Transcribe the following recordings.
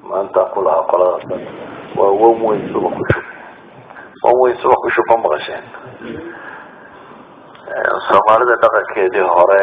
ما أنت أقولها قلادة ووين سوق شو كم بغشين Soomaalida dhaqankeedii hore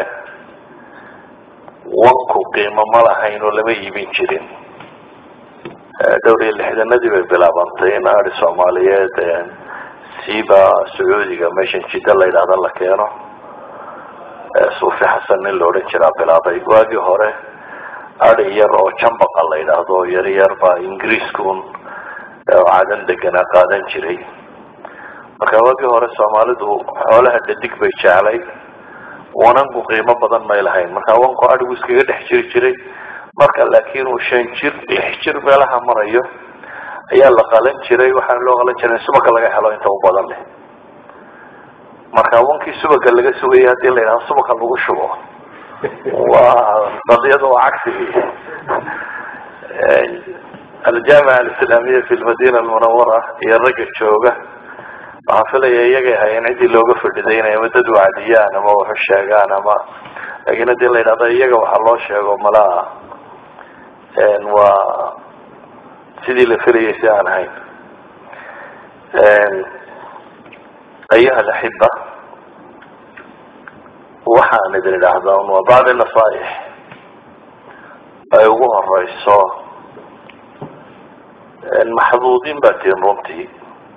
wanku qiimo ma lahayn oo lama iibin jirin dhowr iyo lixdanadii bay bilaabantay in ari Soomaaliyeed siiba Sacuudiga meeshan jidda la yiraahdo la keeno Suufi Xasan nin la oran jiray bilaabay waagii hore ari yar oo jambaqa la yiraahdo yar baa Ingiriiskuun caadan degan qaadan jiray marka waagii hore Soomaalidu xoolaha dhadig bay jeclay wananku qiimo badan ma lahayn marka wanku adigu iskaga dhex jiray marka laakiin uu 5 jir 6 jir meelaha marayo ayaa la qalan jiray waxa loo qalan jiray subaga laga helo inta u badan leh marka wankii subaga laga sugayay hadii la yiraahdo subaga lagu shubo waa qadiyadu cagsi الجامعة الإسلامية في المدينة المنورة هي الرجل شوقة عافلة يجي هاي عندي لوجو في الدين يمدد وعديان ما هو الشاقان ما لكن هذي اللي هذا يجي وحلو شاق وملا إن و سيدي لفري يسان هاي أيها الأحبة وحنا ندري الأحضان وبعض النصائح أيوه الرئيس المحظوظين باتين رمتي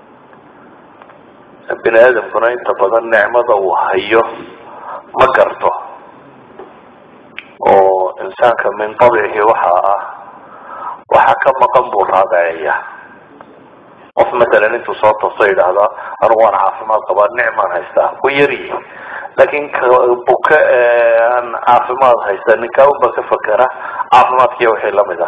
بني آدم كنا انت بدن نعمة وهيه ما قرته وإنسان كان من طبعه وحكم مقنبو الرادعية وفي مثلا انتو صوت الصيد هذا أروان عافمات طبعا نعمة هايستا ويري لكن بكاء عافمات هايستا نكاو بكفكرة عافمات كيوحي لمده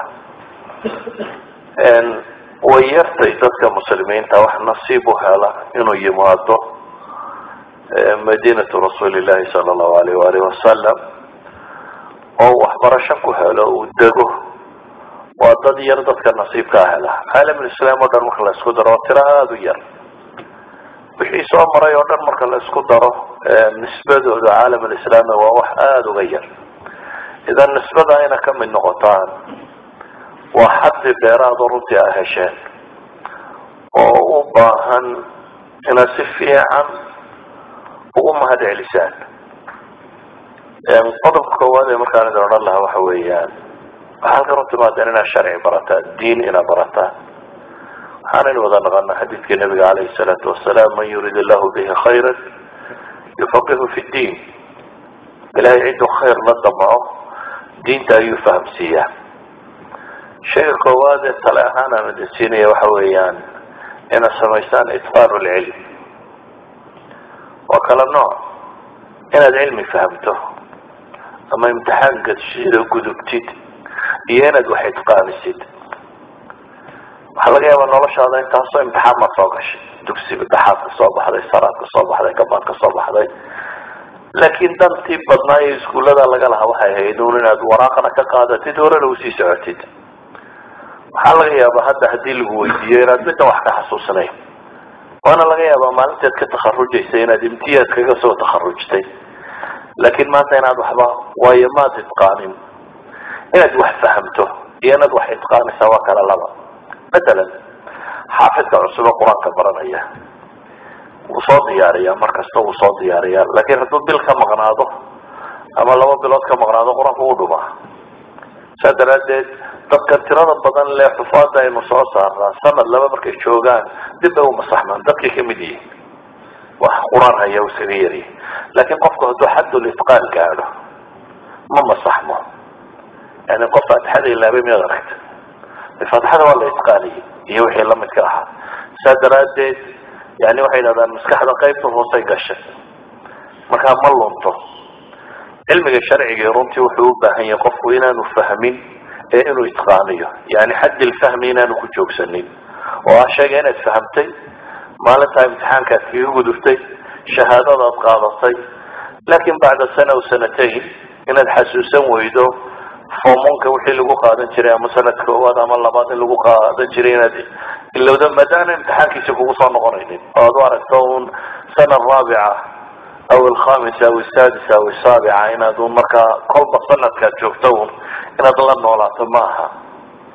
ويرتي dadka muslimiinta wax nasiib u hela inuu yimaado مدينة رسول الله صلى الله عليه وآله وسلم oo wax barasho ku helo oo dago waa dad yar dadka nasiibka hela caalamka islaamka dhan marka la isku daro tiraadu yar wixii soo maray oo dhan marka la isku daro nisbadooda caalamka islaamka waa wax aad u yar idan nisbada ayna ka mid noqotaan وحد بيراد رضي أهشان وباهن إنا سفيعا وأم هذا لسان قدم كوادي مكان دون الله وحويان هل قررت ما ديننا شرعي برتا دين إنا برتا حانا وضعنا غنى حديث النبي عليه الصلاة والسلام من يريد الله به خيرا يفقه في الدين إلهي عنده خير لدمعه دين تا يفهم سياه شيء قواد طلعنا من السينية وحويان إن سميسان إتقان العلم وكلا نوع إن العلم فهمته أما امتحان قد شيء قدبتيد إيانا دو حيتقان السيد وحلقة يا من الله شاء الله انت أصلا امتحان ما تصوغش دكسي بالدحاف الصباح هذا الصلاة الصباح هذا كبانك الصباح هذا لكن دمتي بدناي يسكول لذا لقالها وحي هيدون إن وراقنا كقادة تدور لو سي سعتيد waxaa laga yaabaa hadda hadii lagu weydiiyo inaad midda wax ka xasuusnay waana laga yaabaa maalinteed ka takharujaysa inaad imtiyaad kaga soo takharujtay laakiin maanta inaad waxba waayo maad itqaanin inaad wax fahamto iyo inaad wax itqaanaysa waa kala laba مثلا xaafidka cusub quraanka baranaya wuu soo diyaariyaa markasta wuu soo diyaariyaa laakiin hadduu bil ka maqnaado ama 2 bilood ka maqnaado quraanku wuu dhumaa sadaradeed dadka tirada badan lee xufaada ay soo saaraan sanad laba markay joogaan dib ay u masaxmaan dadkii kamid yihiin wax quraan haya u sameeyay laakiin qofku hadduu xad al-itqaan gaaro ma masaxmo yani qof fatxada ilaa bay meedaragt fatxada wala itqaani iyo wixii la midka ah sadaradeed yani waxay yiraahdaan maskaxda qaybta hoose gashay marka ma lunto cilmiga sharciga runtii wuxuu u baahan yahay qofku inaanu fahmin إنه يتقانيه يعني حد الفهم هنا نكوجوك سنين وعشان أنا فهمتي ما لتها امتحان كثير ودفتي شهادة قاضتي لكن بعد سنة وسنتين إن الحسوسين ويدو فممكن وحي لقو قادن جريا مسنة كواد أما الله باطن لقو قادن جريا دي إلا ودن مدان امتحان كيسيبو صان غرينين أدوار التون سنة الرابعة أو الخامسة أو السادسة أو السابعة إن دون مركا كل بصنة كتشوفتون إن ضلنا ولا تماها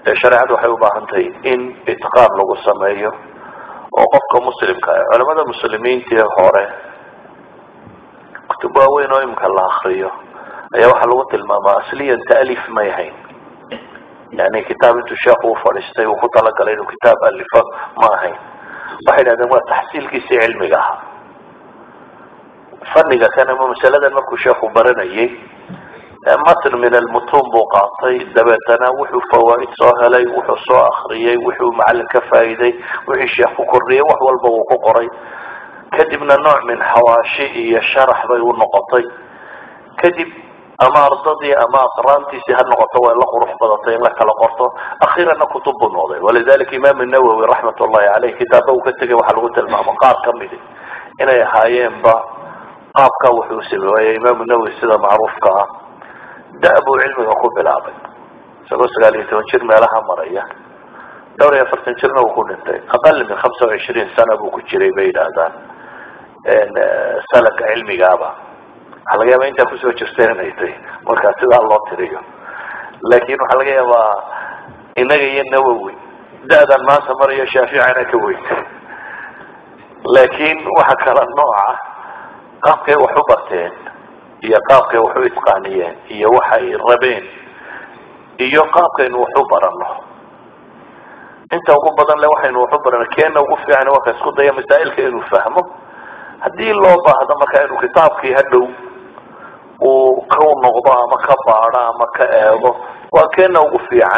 shareecadu waxay u baahan tahay in itqaan lagu sameeyo oo qofka muslimka ah culimada muslimiinta hore kutub waaweyn oo imka la akhriyo ayaa waxaa lagu tilmaamaa asliyan ta'liif ma yahayn yani kitaab intuu sheekhu u fadhiistay uu ku talagalay inuu kitaab alifo ma ahayn waxay dhahdeen waa taxsiilkiisii cilmiga ahaa fanniga kan ama masaladan markuu sheekhu baranayay matn min almutun buu qaatay dabeetana wuxuu fawaa'id soo helay wuxuu soo akhriyay wuxuu macallin ka faa'iiday wixii sheekh ku kordhiyay wax walba uu ku qoray kadibna nooc min xawaashi iyo sharax bay u noqotay kadib ama ardadii ama aqraantiisii ha noqoto way la qurux badatay in la kala qorto akhiirana kutub buu noqday walidalika imaam an-nawawi raxmatullahi caleyh kitaaba uu ka tegay waxaa lagu tilmaamo qaar ka midi inay ahaayeenba qaabka wuxuu sameeyey imaam an-nawawi sida macruufka ah da-buu cilmiga ku bilaabay isagoo 19 jir meelaha maraya dhowr iyo 40 jirna uu ku dhintay aqal min 25 sano buu ku jiray bay yidhaahdaan salaka cilmigaaba waxaa laga yaabaa intaa kusoo jirteen inay tahay markaa sidaa loo tiriyo laakin waxaa laga yaabaa inaga iyo nawowi da-dan maanta marayo shaaficina ka weyntay laakin waxa kala nooca qaabkay wax u barteen iyo qaabkay wax u itqaaniyeen iyo waxay rabeen iyo qaabkaynu wax u barano inta ugu badan le waxaynu wax u barano keena ugu fiican waa ka isku daya masaa'ilka inuu fahmo haddii loo baahdo marka inuu kitaabkii hadhow uu ka noqdo ama ka baadho ama ka eego waa keena ugu fiican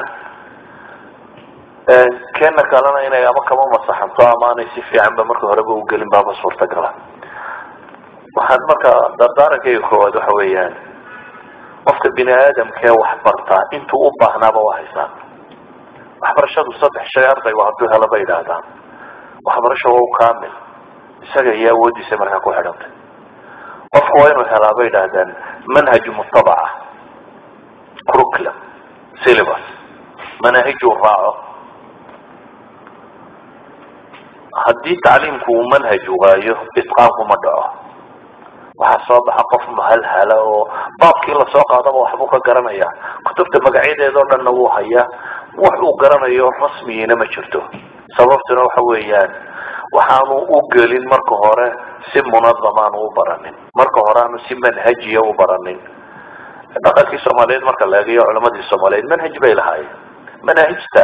keena kalena inay ama kama masaxanto ama aanay si fiicanba marka horeba u gelin baaba suurtagala waxaan marka dardaarankayga koowaad waxa weeyaan qofka bini aadamkee wax bartaa intuu u baahnaaba waa haysaan waxbarashadu 3 shay ardaygu hadduu helo bay yidhaahdaan waxbarasho waa u kaamil isaga iyo awoodiisa markaa ku xidhantay qofku waa inuu helaa bay yidhaahdaan manhaj mutabaca curriculum syllabus manahijuu raaco haddii tacliimku uu manhaj waayo itqaanku ma dhaco waxaa soo baxa qof mahalhala oo baabkii lasoo qaadaba waxbuu ka garanaya kutubta magacyadeeda oo dhanna wuu hayaa wax uu garanayo rasmiyiina ma jirto sababtuna waxa weeyaan waxaanu u gelin marka hore si munadam aanu u baranin marka hore aanu si manhajiya u baranin dhaqankii soomaaliyeed marka la eegayo culamadii soomaaliyeed manhaj bay lahaayeen manahijta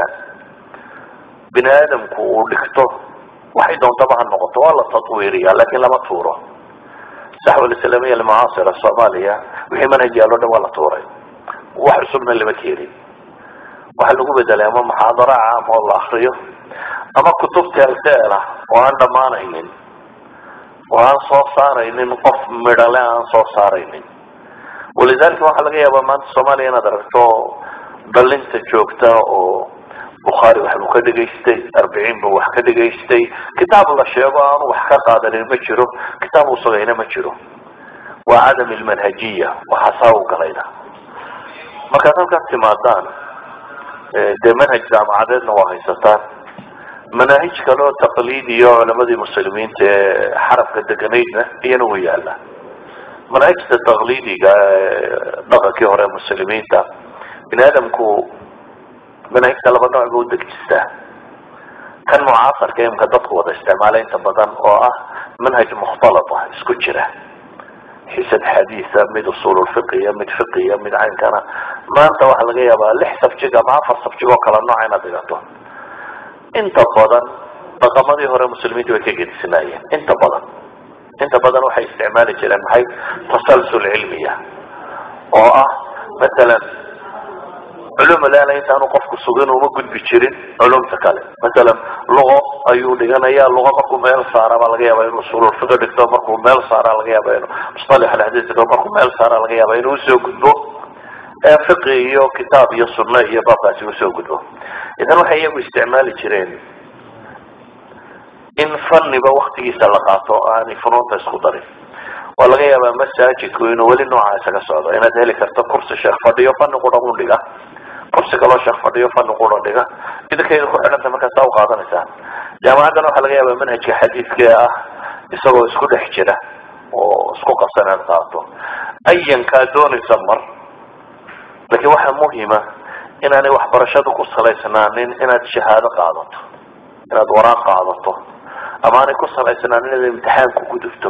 bini aadamku uu dhigto waxay doontaba ha noqoto waa la tatwiiriya laakin lama tuuro saxwa alislaamiya almucaasira soomaaliya wixii manhaj yaallo dhan waa la tuuray wax cusubna lama keenin waxaa lagu bedelay ama muxaadara caam oo la akriyo ama kutub teelteel ah oo aan dhammaanaynin oo aan soo saaraynin qof midhale aan soo saaraynin walidalika waxaa laga yaabaa maanta soomaaliya inaad aragto dhalinta joogta oo bukhaari waxbuu ka dhegaystay 40 buu wax ka dhegaystay kitaab la sheego aanu wax ka qaadanin ma jiro kitaab uu sugayna ma jiro waa cadam almanhajiya waxaasaa u galayna markaad halkaas timaadaan dee manhaj jaamacadeedna waa haysataan manahij kaloo taqliidiyo culamadii muslimiinta ee xarabka deganaydna iyana u yaala manahijta taqliidiga dhaqankii hore muslimiinta bini aadamku manahijta laba nooc buu degistaa kan mucaasarka imka dadku wada isticmaala inta badan oo ah manhaj mukhtalata isku jira xisad xadiisa mid usuul fiqiya mid fiqiya mid caynkana maanta waxaa laga yaabaa 6 sabjig ama 4 sabjig oo kala nooc inaad dhigato inta badan dhaqamadii hore muslimiintu way ka gedisnaayeen inta badan waxay isticmaali jireen maxay tasalsul cilmiya oo ah مثلا علوم الآن إنسان قف كسوجين وما قد بيشرين علوم تكلم مثلا لغة أيو لجانا يا لغة مركو ميل سارة على جيا بينو سورة الفقه دكتور مركو ميل سارة على جيا بينو مصطلح الحديث دكتور مركو ميل سارة على جيا بينو سو قدو فقه يو كتاب يصرنا هي بقى سو قدو إذا هو حيجوا استعمال الشرين إن فن بوقت يسلقاته يعني فنون تسخطري ولا جيا بين مساجد كوينو ولي نوع عسكر صعد أنا ذلك كرس الشيخ فديو فن قرآن لقى كرس كلا الشيخ فديو فن قرآن لقى إذا كان يدخل على مكان تاو قاضي نسان جماعتنا وحلا جيا بين منهج حديث كا يسوي سكوت حجرة وسكوت قصنا نتاعته أيا كادون يسمر لكن واحد مهمة inaanay waxbarashadu ku salaysnaanin inaad shahaado qaadato inaad waraaq qaadato ama aanay ku salaysnaanin inaad imtixaan ku gudubto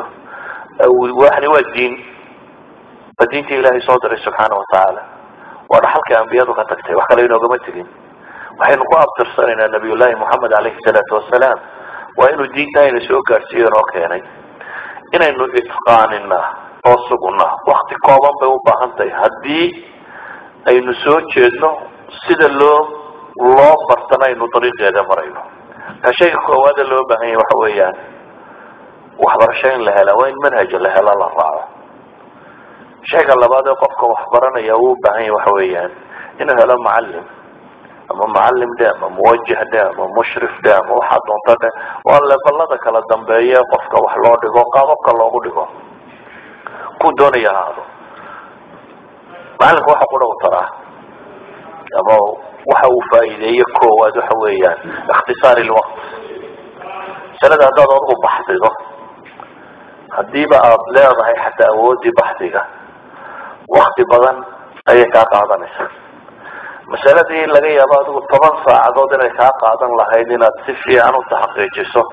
waxani waa diin diinta ilaahay soo diray subxaana watacaala waa dhaxalkii ambiyadu ka tagtay wax kale inoogama tegin waxaynu ku abtirsanaynaa nabiyullaahi moxamed calayhi salaatu wasalaam waa inuu diinta ayna soo gaadhsiiyo inoo keenay inaynu itqaaninaa oo sugnaa wakti kooban bay u baahan tahay haddii aynu soo jeedno sida loo bartana aynu dariiqeeda marayno ka shayga koowaada loo baahan yahay waxa weeyaan waxbarasho in la helaa waa in manhaja la hela la raaco shayga labaad ee qofka waxbaranaya uu u baahan yahay waxa weeyaan inuu helo macallim ama macallim dhe ama muwajih dhe ama mushrif dhe ama waxaa doonta dhe waa levelada kala dambeeya qofka wax loo dhigo qaababka loogu dhigo ku doonaya ahaado macallimka waxa ku dhaw taraa ama waxa uu faa'iideeyo koowaad waxa weeyaan ikhtisaar ilwaqt sanada haddaad adigu baxdido haddiiba aada leedahay xataa awoodii baxdiga wakti badan ayay kaa qaadanaysa masaladii laga yaabo adigu 10 saacadood inay kaa qaadan lahayd inaad si fiican u taxaqiijiso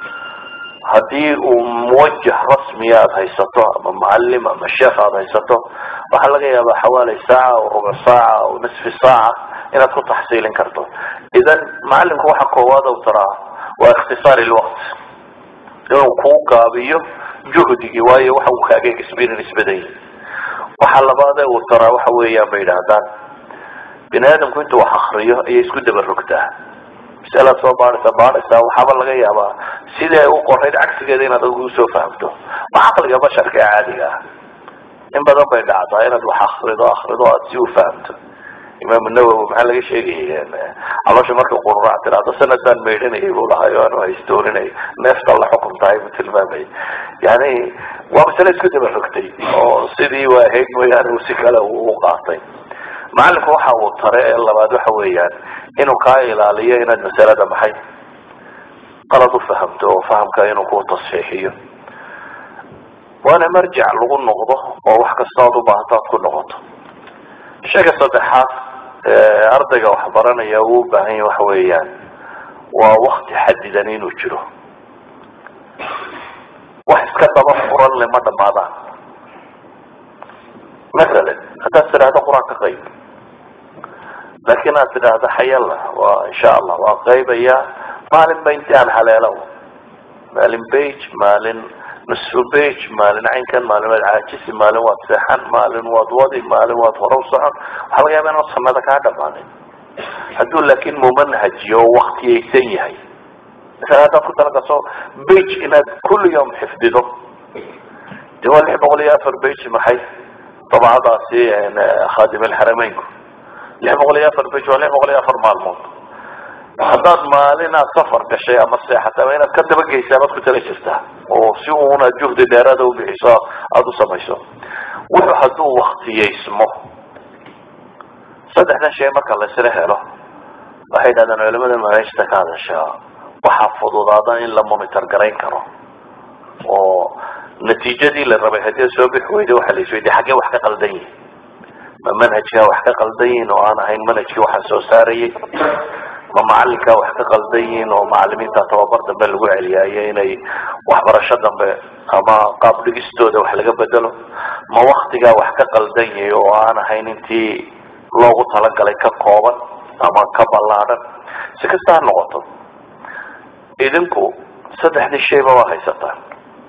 haddii uu muwajah rasmiya aada haysato ama macallim ama sheekh aada haysato waxaa laga yaabaa xawaali saaca o rubuc saaca o nisfi saaca inaad ku taxsiilin karto idan macallimka waxa koowaad u taraa waa ikhtisaar ilwaqt inuu kuu gaabiyo juhdigii waayo waxa uu kaaga experience badan yahay waxa labaad uu taraa waxa weeyaan bay yidhaahdaan bini aadamku intuu wax akriyo ayay isku daba rogtaa masalaad soo baadhaysaa waxaaba laga yaabaa sidii ay u qorayd cagsigeeda inaad adigu usoo fahamto waa caqliga basharka ee caadiga ah in badan bay dhacdaa inaad wax akrido aad si u fahamto imaamu nawowi maxaa laga sheegaya caloosha marka qururac tiraahdo sanadaan maydhanayay buu lahay o aanu haystooninay neefta la xukum tahay buu tilmaamay yani waa masale isku daba rogtay oo sidii waa ahayd mooyaane uu si kale u qaatay macallimka waxa uu tare ee labaad waxa weeyaan inuu kaa ilaaliyo inaad masalada maxay qalad u fahamto oo fahamka inuu ku tasxiixiyo waana marjic lagu noqdo oo wax kasta aad u baahato aad ku noqoto shayga saddexaad ardayga wax baranaya uu u baahan yahay waxa weeyaan waa wakti xadidan inuu jiro wax iska daba furan lama dhamaadaan masalan haddaad tidhaahdo qur-aan ka qayb laakiin aad tidhaahdo xayalla waa insha allah waa qaybaya maalin ba inti aan haleelo maalin bage maalin nusfu bage maalin caynkan maalin waad caajisi maalin waad seexan maalin waad wadi maalin waad hore u socon waxaa laga yaaba inaad sanada kaa dhamaanin hadduu laakiin mumanhajiyo oo waktiyaysan yahay masala haddaad ku talagaso bage inaad kulli yawm xifdido de waa 604 bage maxay dabcadaasi khadim alxarameynku 604 bage waa 604 maalmood haddaad maalinaad safar gashay ama seexata ama inaad ka dabageysaa baad ku tala jirtaa oo si uuna juhdi dheeraada u bixiso aada u samayso wuxuu hadduu waktiyaysmo saddexdan shay marka la isla helo waxay yidhahdaan culamada manhajta ka hadashaa waxaa fududaada in la monitor garayn karo oo natiijadii la rabay haddii soo bixi weyda waxa la isweydiye xaggee wax ka qaldan yihin ma manhajkaa wax ka qaldan yihin oo aan ahayn manhajkii waxaa soo saarayay ma macalinkaa wax ka qaldan yihiin oo macalimiinta tababar dambe lagu celiyaayo inay waxbarasho dambe ama qaab dhigistooda wax laga bedelo ma waktigaa wax ka qaldan yahay oo aan ahayn intii loogu talagalay ka kooban ama ka ballaadhan si kasta ha noqoto idinku saddexdii shayba waa haysataan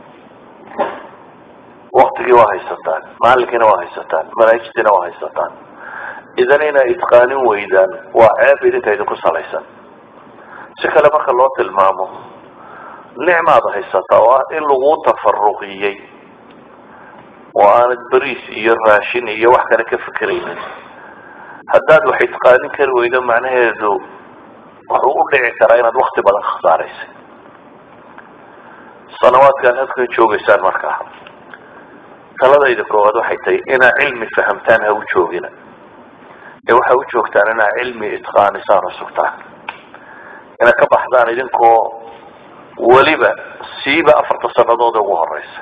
waktigii waa haysataan macalinkiina waa haysataan manhajtiina waa haysataan idan inay itqaanin weydaan waa ceeb idinka idinku salaysan si kale marka loo tilmaamo nicmaad haysataa oo ah in lagu tafaruqiyey oo aanad bariis iyo raashin iyo wax kale ka fikraynin haddaad wax itqaanin kari weydo macnaheedu wuxuu u dhici karaa inaad wakti badan khasaaraysay sanawaadkaan halkan joogaysaan markaa taladayda koowaad waxay tahay inaad cilmi fahamtaan ha u joogina ee waxay u joogtaan inaad cilmi itqaanisaan oo sugtaan inaad ka baxdaan idinkoo weliba siiba 4 sanadood ugu horeysa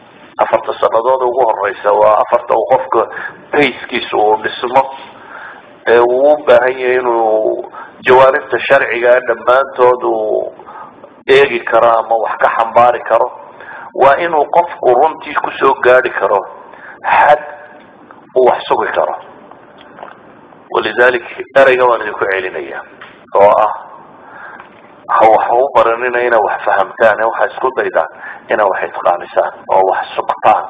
4 sanadood ugu horeysa waa 4 uu qofka bayskiisa uu dhismo uu u baahan yahay inuu jawaaribta sharciga dhammaantood uu eegi karo ama wax ka xambaari karo waa inuu qofku runtii kusoo gaari karo xad uu wax sugi karo. walidalik ereyga waan idinku celinaya oo ah waxa u baranina inaa wax fahamtaan waxa isku daydaan inaa wax itqaanisaan oo wax sugtaan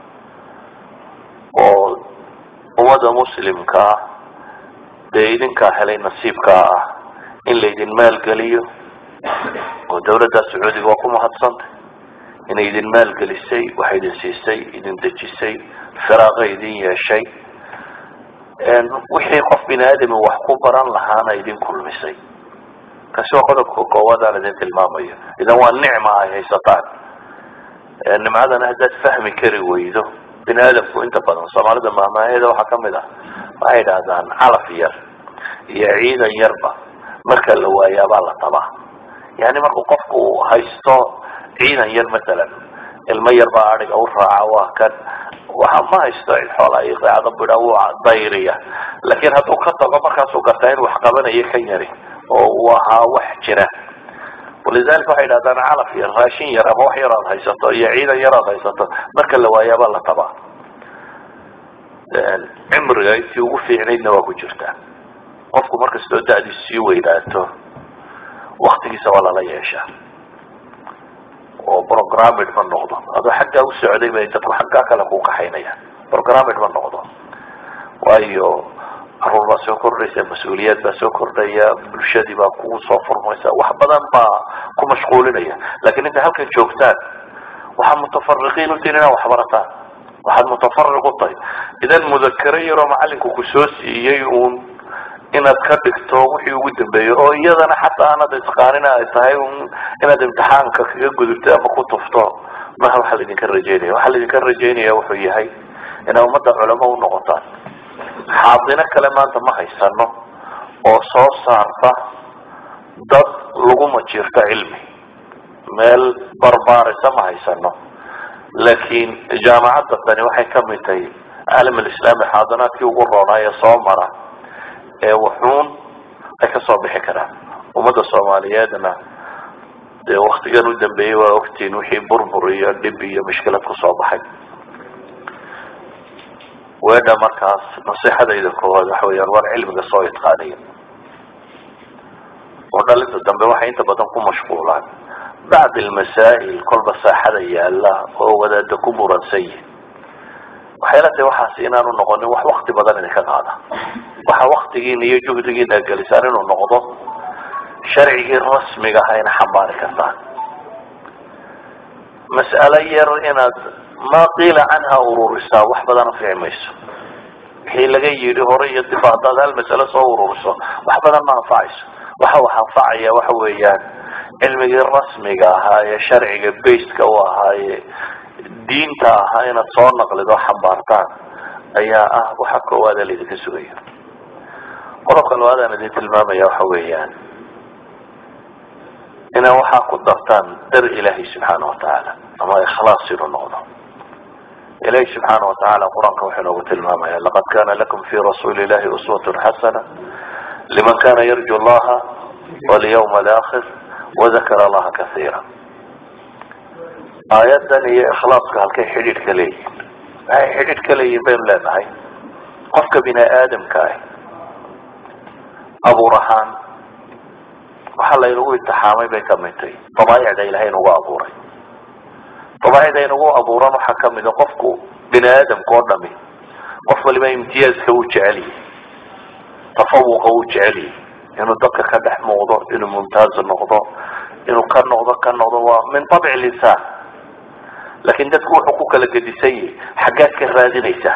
oo ummada muslimka dee idinkaa helay nasiibka ah in laydin maalgeliyo oo dawladda sacuudiga waa ku mahadsantay inay idin maalgelisay waxay idin siisay idin dejisay firaaqo idin yeeshay wixii qof bini aadami wax ku baran lahaana idin kulmisay kaasi waa qodobka koowaad aan idin tilmaamayo. idan waa nicma ay haysataan. nimcadana haddaad fahmi kari weydo bini aadamku inta badan soomaalida maamaaheeda waxaa kamid ah waxay yidhaahdaan calaf yar iyo ciidan yarba marka la waayaabaa la tabaa. yani markuu qofku haysto ciidan yar matalan ilmo yar baa adhiga u raaca waa kan waxa ma haysto xoolaa iyo qaacada bidha uu dayriya laakiin hadduu ka tago markaasuu gartaa in wax qabanayo kan yari oo uu ahaa wax jira. walidaalika waxay yidhahdaan calaf yar raashin yar ama wax yar aad haysato iyo ciidan yar aad haysato marka la waayaabaa la tabaa. cimriga intii ugu fiicnaydna waa ku jirtaa. qofku markastoo da'diis sii weynaato waktigiisa waa lala yeeshaa oo programmed ma noqdo adoo xaggaa u socday bay dadku xaggaa kale ku kaxaynayaan. programmed ma noqdo waayo caruur baa soo kordhaysa mas-uuliyad baa soo kordhaya bulshadii baa kugu soo furmaysa wax badan baa ku mashquulinaya. laakiin inta halkan joogtaan waxaad mutafariqiin u tihin inaad wax barataan waxaad mutafariq u tahay. idan mudakaro yaroo macalinku ku soo siiyey uun inaad ka dhigto wixii ugu dambeeyo oo iyadana xataa aanad isqaanina ay tahay inaad imtixaanka kaga gudubto ama ku tufto maha waxa laydinka rajaynaya. waxaa laydinka rajaynaya wuxuu yahay inaad ummadda culamo u noqotaan. xaadino kale maanta ma haysano oo soo saarta dad lagu majiirto cilmi meel barbaarisa ma haysano. laakiin jaamacadda tani waxay kamid tahay caalam alislaami xaadinaadkii ugu roonaaye soo mara ee wuxuun ay kasoo bixi karaan. ummadda soomaaliyeedna dee waktigan u dambeeyey waa ogtiin wixii burbur iyo dhib iyo mushkilad kusoo baxay. weedha markaas nasiixadayda koowaad waxa weyaan war cilmiga soo itqaaniya oo dhalinta dambe waxay inta badan ku mashquulaan bacd almasaa'il kolba saaxada yaala oo wadaada ku muransan yihin. waxay la tahay waxaas inaanu noqonin wax wakti badan idinka qaada. waxa waktigiina iyo juhdigiina gelisaan inuu noqdo sharcigii rasmiga aha ina xambaari kartaan. mas'alo yar inaad ma qiila canha ururisaa wax badan anfici mayso. wixii laga yidhi hore iyo dib haddaad hal mas'alo soo ururiso wax badan ma anfacayso. waxa wax anfacaya waxa weeyaan cilmigii rasmiga ahaa ee sharciga bayska u ahaaye diinta ahaa inaad soo naqlido xambaartaan ayaa ah waxa koowaada laydinka sugaya. qodobka labaad aan idin tilmaamaya waxa weeyaan inaa waxaa ku dartaan dar ilaahay subxaana watacaala ama ikhlaas inuu noqdo. ilahi subxaana watacaala qur-aanka wuxuu noogu tilmaamaya laqad kana lakum fi rasuuli illahi uswatun xasana liman kana yarju allaha walyawma alaakhir wadakara allaha kasiira. aayadan iyo ikhlaaska halkay xidhiidh ka leeyihin waxay xidhiidh ka leeyihin baynu leenahay qofka bini aadamka ah abuur ahaan waxaa laynagu imtixaamay bay kamid tahay dabaaicda ilahay inagu abuuray. dabaaicda inagu abuuran waxaa kamid a qofku bini aadamka oo dhami qof waliba imtiyaaska uu jecel yahay tafawuqa uu jecel yahay inuu dadka ka dhex muuqdo inuu mumtaaz noqdo inuu ka noqdo waa min tabci linsaan. laakiin dadku wuxuu ku kala gedisan yahay xaggaad ka raadinaysaa.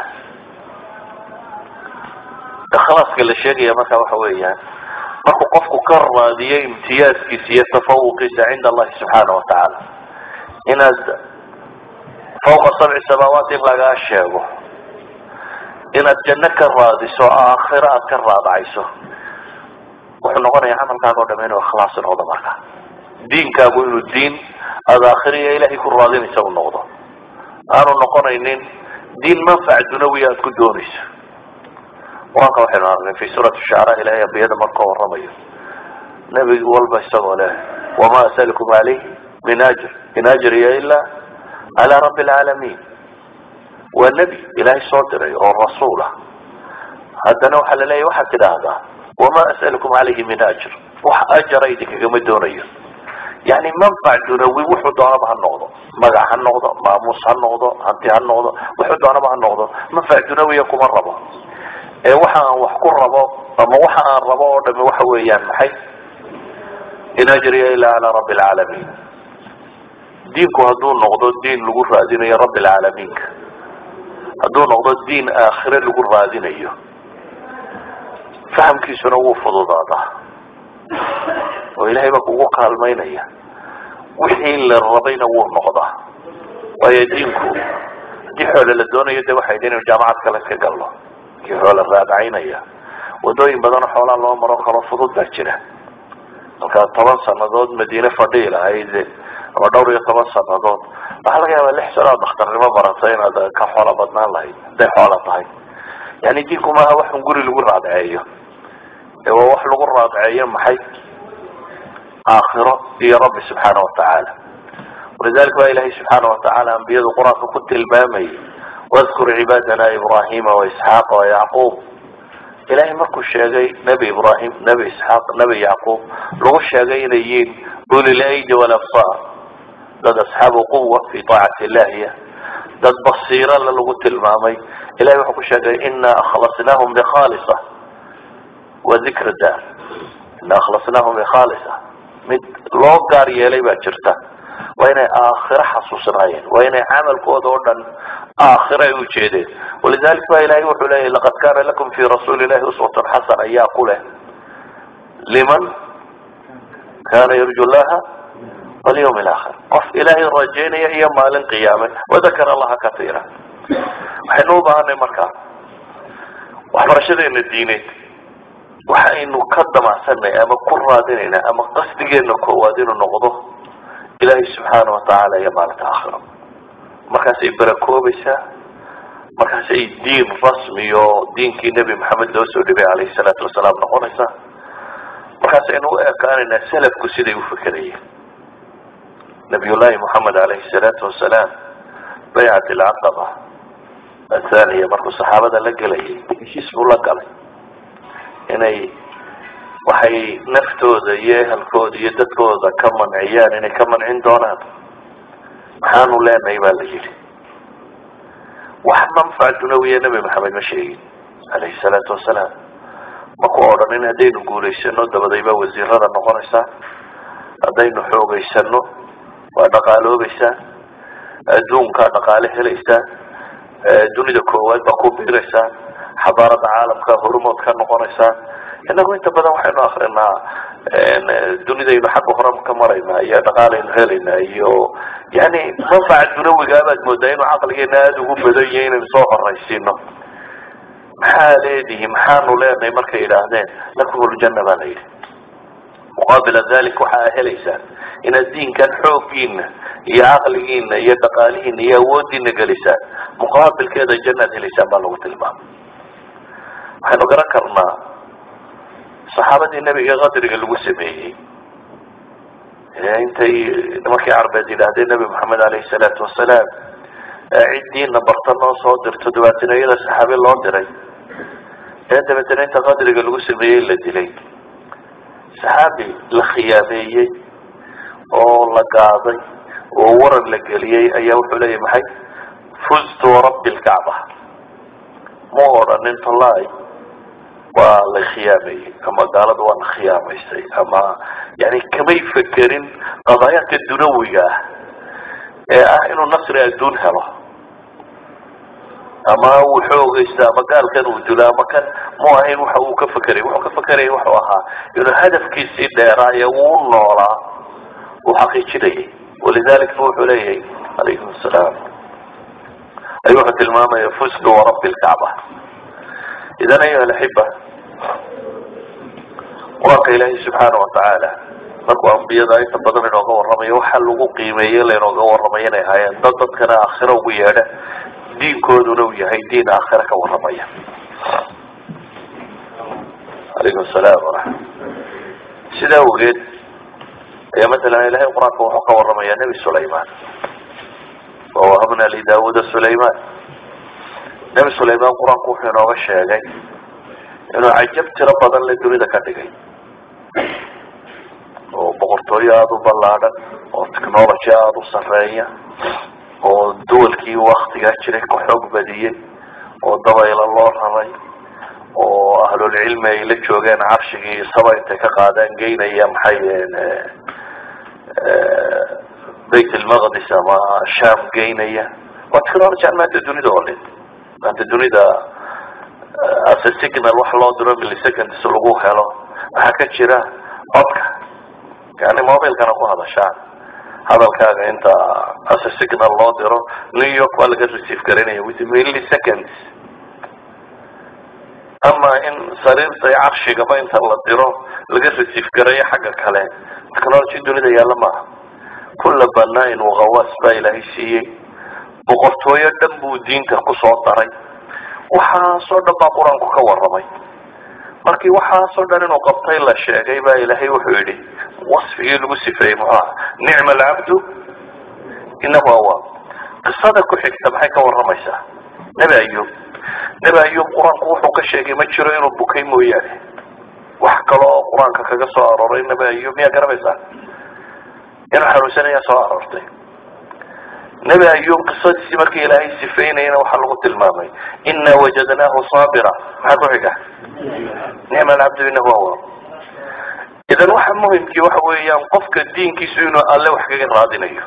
ikhlaaska la sheegaya marka waxa weeyaan markuu qofku ka raadiyo imtiyaaskiisa iyo tafawuqiisa cinda allahi subxaana watacaala inaad fawqa sabci samaawaat in lagaa sheego inaad janno ka raadiso aakhiro aad ka raadacayso wuxuu noqonayaa camalkaaga o dham inuu ikhlaas noqdo. marka diinkaagu inuu diin aada aakhiriya ilahay ku raadinaysa u noqdo aanu noqonaynin diin manfac dunawiya aad ku doonayso quraanka waxaynu aragnay fi suurati shu'ara ilaahay ambiyada markuu warramayo nabi walba isagoo leh wama asalukum alayhi min ajr in ajriya illa ala rabbil alamin wa nabi ilaahay soo diray oo rasuul ah haddana waxa la leeyahay waxa tidhaahdaa wama asalukum alayhi min ajr wax ajra idinkaga doonayo يعني منفع دنيوي وحده أنا بها النقطة مجا هالنقطة ماموس هالنقطة أنت هالنقطة وحده أنا بها النقطة منفع دنيوي يكون الربا وحا وحكون ربا أما وحا الربا ودم وحويان محي إن أجري إلا على رب العالمين دينكو هدون نقطة دين لقول رأذين يا رب العالمين هدون نقطة دين آخر لقول رأذين أيه فهم كيسو نوف فضوضاته وإلهي بك وقع المينية وحين للربين ونقضة ويدينكو دي حول الدونة يدي وحيدين الجامعات كلك قلوا دي حول الرابعينية ودوين بدون حول الله مراقع رفضوا الدجرة وكانت 8 سنة مدينة فضيلة هاي ودوري 8 سنة بحلقة يا الإحسانات اختار لما براتين هذا كحولة بدنا الله دي حولة هاي يعني ديكو ما هو وحن قولي لقول رابعية هو وحن لقول رابعية محي آخرة يا رب سبحانه وتعالى ولذلك بقى إلهي سبحانه وتعالى أنبياء القرآن فكنت البامي واذكر عبادنا إبراهيم وإسحاق ويعقوب إلهي مركو الشيغي نبي إبراهيم نبي إسحاق نبي يعقوب لغو الشيغي نيين أولي الأيدي والأبصار ضد أصحاب قوة في طاعة الله ضد بصيرا للغو التلمامي إلهي مركو الشيغي إنا أخلصناهم بخالصة وذكر الدار إنا أخلصناهم بخالصة mid loo gaar yeelay baa jirta waa inay aakhira xasuusanayeen waa inay camalkooda oo dhan aakhira u jeedeen walidaalika baa ilaahay wuxuu leeyahay laqad kaana lakum fi rasuulillahi uswatun xasana ayaa ku leh liman kaana yarju llaha walyawm alaakhir qof ilaahay rajaynaya iyo maalin qiyaame wadakara allaha katiira waxaynu u baahanay markaa waxbarashadeena diineed waxaynu ka damacsanay ama ku raadinayna ama qasdigeena koowaad inuu noqdo ilaahay subxaana watacaala iyo maalinta aakhiro markaasay barakoobaysaa markaasay diin rasmi oo diinkii nebi maxamed loo soo dhibay calayhi salaatu wasalaam noqonaysaa markaasaynu u ekaanaynaa salafku siday u fikerayeen nabiyullaahi moxamed calayhi salaatu wasalaam baycat alcaqaba athaniya markuu saxaabada la gelayay heshiis buu la galay inay waxay naftooda iyo ehelkooda iyo dadkooda ka manciyaan inay ka mancin doonaan maxaanu leenahay baa la yidhi wax manfac dunawiya nebi maxamed ma sheegin calayhi salaatu wasalaam ma ku odhan in haddaynu guulaysano dabadayba wasiirada noqonaysaa haddaynu xoogaysano waa dhaqaaloobaysaa adduunkaa dhaqaale helaysaa dunida koowaad baa ku biiraysaa xadaarada caalamka hormood ka noqonaysaa inagu inta badan waxaynu akrinaa dunidaynu xagga hore ka maraynaa iyo dhaqaalaynu helaynaa iyo yani manfaca dunawiga baad moodaa inuu caqligeena aada ugu badan yahay inaynu soo horaysiino maxaa leedihi maxaanu leenahay markay yidhaahdeen lakum ljanna baa la yidhi muqaabila dalik waxaa helaysaan inaad diinkan xooggiina iyo caqligiina iyo dhaqaalihiina iyo awoodiina gelisaan muqaabilkeeda jannaad helaysaan baa lagu tilmaamay waxaynu garan karnaa saxaabadii nebiga qadriga lagu sameeyey intay nimankii carbeed yidhaahdeen nebi maxamed calayhi salaatu wasalaam ciddiina barta noo soo dirto dabaatinayada saxaabi loo diray dabeetana inta qadriga lagu sameeyey la dilay saxaabi la khiyaameeyey oo la gaaday oo waran la geliyey ayaa wuxuu leeyahy maxay fuztu warabbi lkacba ma odhanin tallaay waa la khiyaameeyey ama gaalada waa la khiyaamaysay ama yani kamay fekerin qadaayaadka dunawiga ah ee ah inuu nasri adduun helo ama uu xoogaysto ama gaalkan uu dilo ama kan mu ahayn waxa uu ka fekeray wuxuu ka fekerayay wuxuu ahaa inuu hadafkiisii dheeraa ee uu noolaa uu xaqiijinayay walidalik bu wuxuu leeyahay calaykum asalaam ayuu wuxuu tilmaamaya fuztu warabbi lkacba idan ayuha alaxiba quraanka ilaahay subxaana watacaala markuu ambiyada inta badan inooga warramayo waxa lagu qiimeeyey lainooga warramay inay ahaayeen dad dadkana aakhira ugu yeedha diinkooduna uu yahay diin aakhira ka warramaya عليكم السلام ورحمة. سيدا وجد يا مثلا إلهي قرآن وحقا ورمى يا نبي سليمان ووهبنا لداود سليمان. نبي سليمان قرآن وحنا وشاقي إنه عجبت ربضا للدنيا كاتقي وبقرطويات وبلادة وتكنولوجيات وصرية ودول كي وقت يشرك وحب بديه ودوا إلى الله هاي وأهل العلم يلجوجين عرشي سبا انت كقادان جينا أيام حيين بيت المقدس ما الشام جينا أيام وتكنولوجيا ما تدوني دولي ما تدوني دا أساسيكنا الواحد الله درب اللي سكن تسلقوه حلو حكت شراء أبكى يعني موبيل كان أقوى هذا شان هذا كان أنت أساسيكنا الله درب نيويورك ولا قد رسيف كريني ويتميلي سكند. أما إن صريرتي عرشي قبل أنت الله درب لقد رسيف كريني حق الكلام تكنولوجيا الدنيا يلا كل بناء وغواص بايلة شيء بقرطوية دنبو دين تقصوا الطريق وحاصل دبا قرآن كورمي markii waxa soo dharin oo qabtay la sheegay baa Ilaahay wuxuu yiri wasfiga lagu sifeeyay ni'ma al-abdu innahu awwab. qisada ku xigta maxay ka waramaysaa nabi ayub quraanku wuxuu ka sheegay ma jiro inuu bukay mooyaane wax kale oo quraanka kaga soo arooray nabi ayub miya garamaysaa inuu xaruusanaya soo aroortay نبي أيوب قصة سمك إلهي سفينينا وحلق التلمامي إنا وجدناه صابرا هذا حقا نعم العبد إنه هو. إذا واحد مهم كي واحد ينقفك الدين كي سينو الله وحقا رادينيه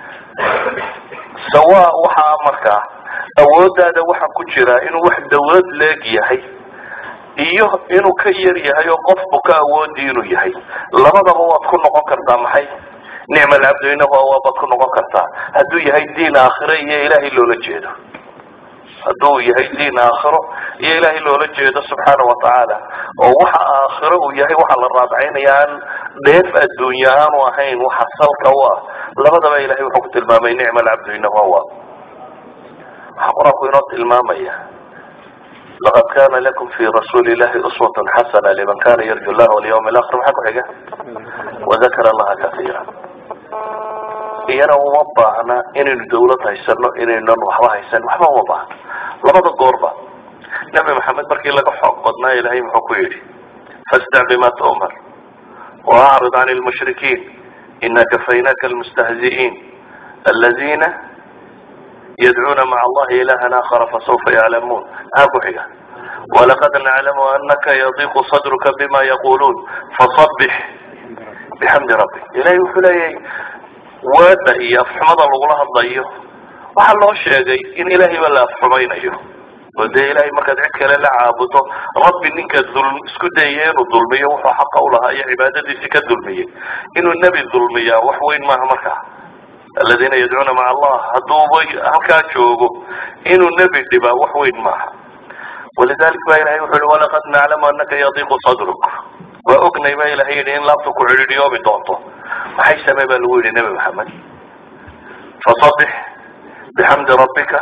سواء وحا أمركا أود هذا واحد كجرا إنه واحد دواد لاقي هي إنه كير يهي وقفك أود دينه يهي لما ضغوا تكون نقاكر دام حي نعم العبد إنه هو بطن وقتا هدو يهي دين آخره يا إلهي لولا جيده هدو يهي دين آخره يا إلهي لولا جيده سبحانه وتعالى ووحا آخره يهي وحا للرابعين يعني ليف الدنيا وحين وحصل كواه لبدا ما إلهي وحكت المامي نعم العبد إنه هو حقرأ قينات المامية لقد كان لكم في رسول الله أسوة حسنة لمن كان يرجو الله واليوم الآخر وحكوا حاجة وذكر الله كثيرا iyana uma baahna inaynu dawlad haysano inaynan waxba haysan waxba uma baahna labada goorba nabi maxamed markii laga xoog badnaa ilaahay muxuu ku yidhi fasda' bima tu'mar wa'rid 'anil mushrikiin inna kafaynaka almustahzi'in alladhina yad'una ma'a allahi ilahan akhar fasawfa ya'lamun abu higa ولقد نعلم أنك يضيق صدرك بما يقولون فصبح بحمد ربك إلهي وحلي وده هي أفحمد الله الضيق وحل الشيء إن إلهي ولا أفحمين أيه وده إلهي ما كدعك لا عابده ربي إنك الظلم اسكديين الظلمية وحق قولها أي عبادتي سك الظلمية إنه النبي الظلمية وحوين ما همكا الذين يدعون مع الله هدوبي هكا شوقه إنه النبي دبا وحوين معه ولذلك ما إلهي وحلو ولقد نعلم أنك يضيق صدرك وأقني ما إلهي إن لا تكون اليوم دونته وحيث ما بلوي لنبي محمد فصبح بحمد ربك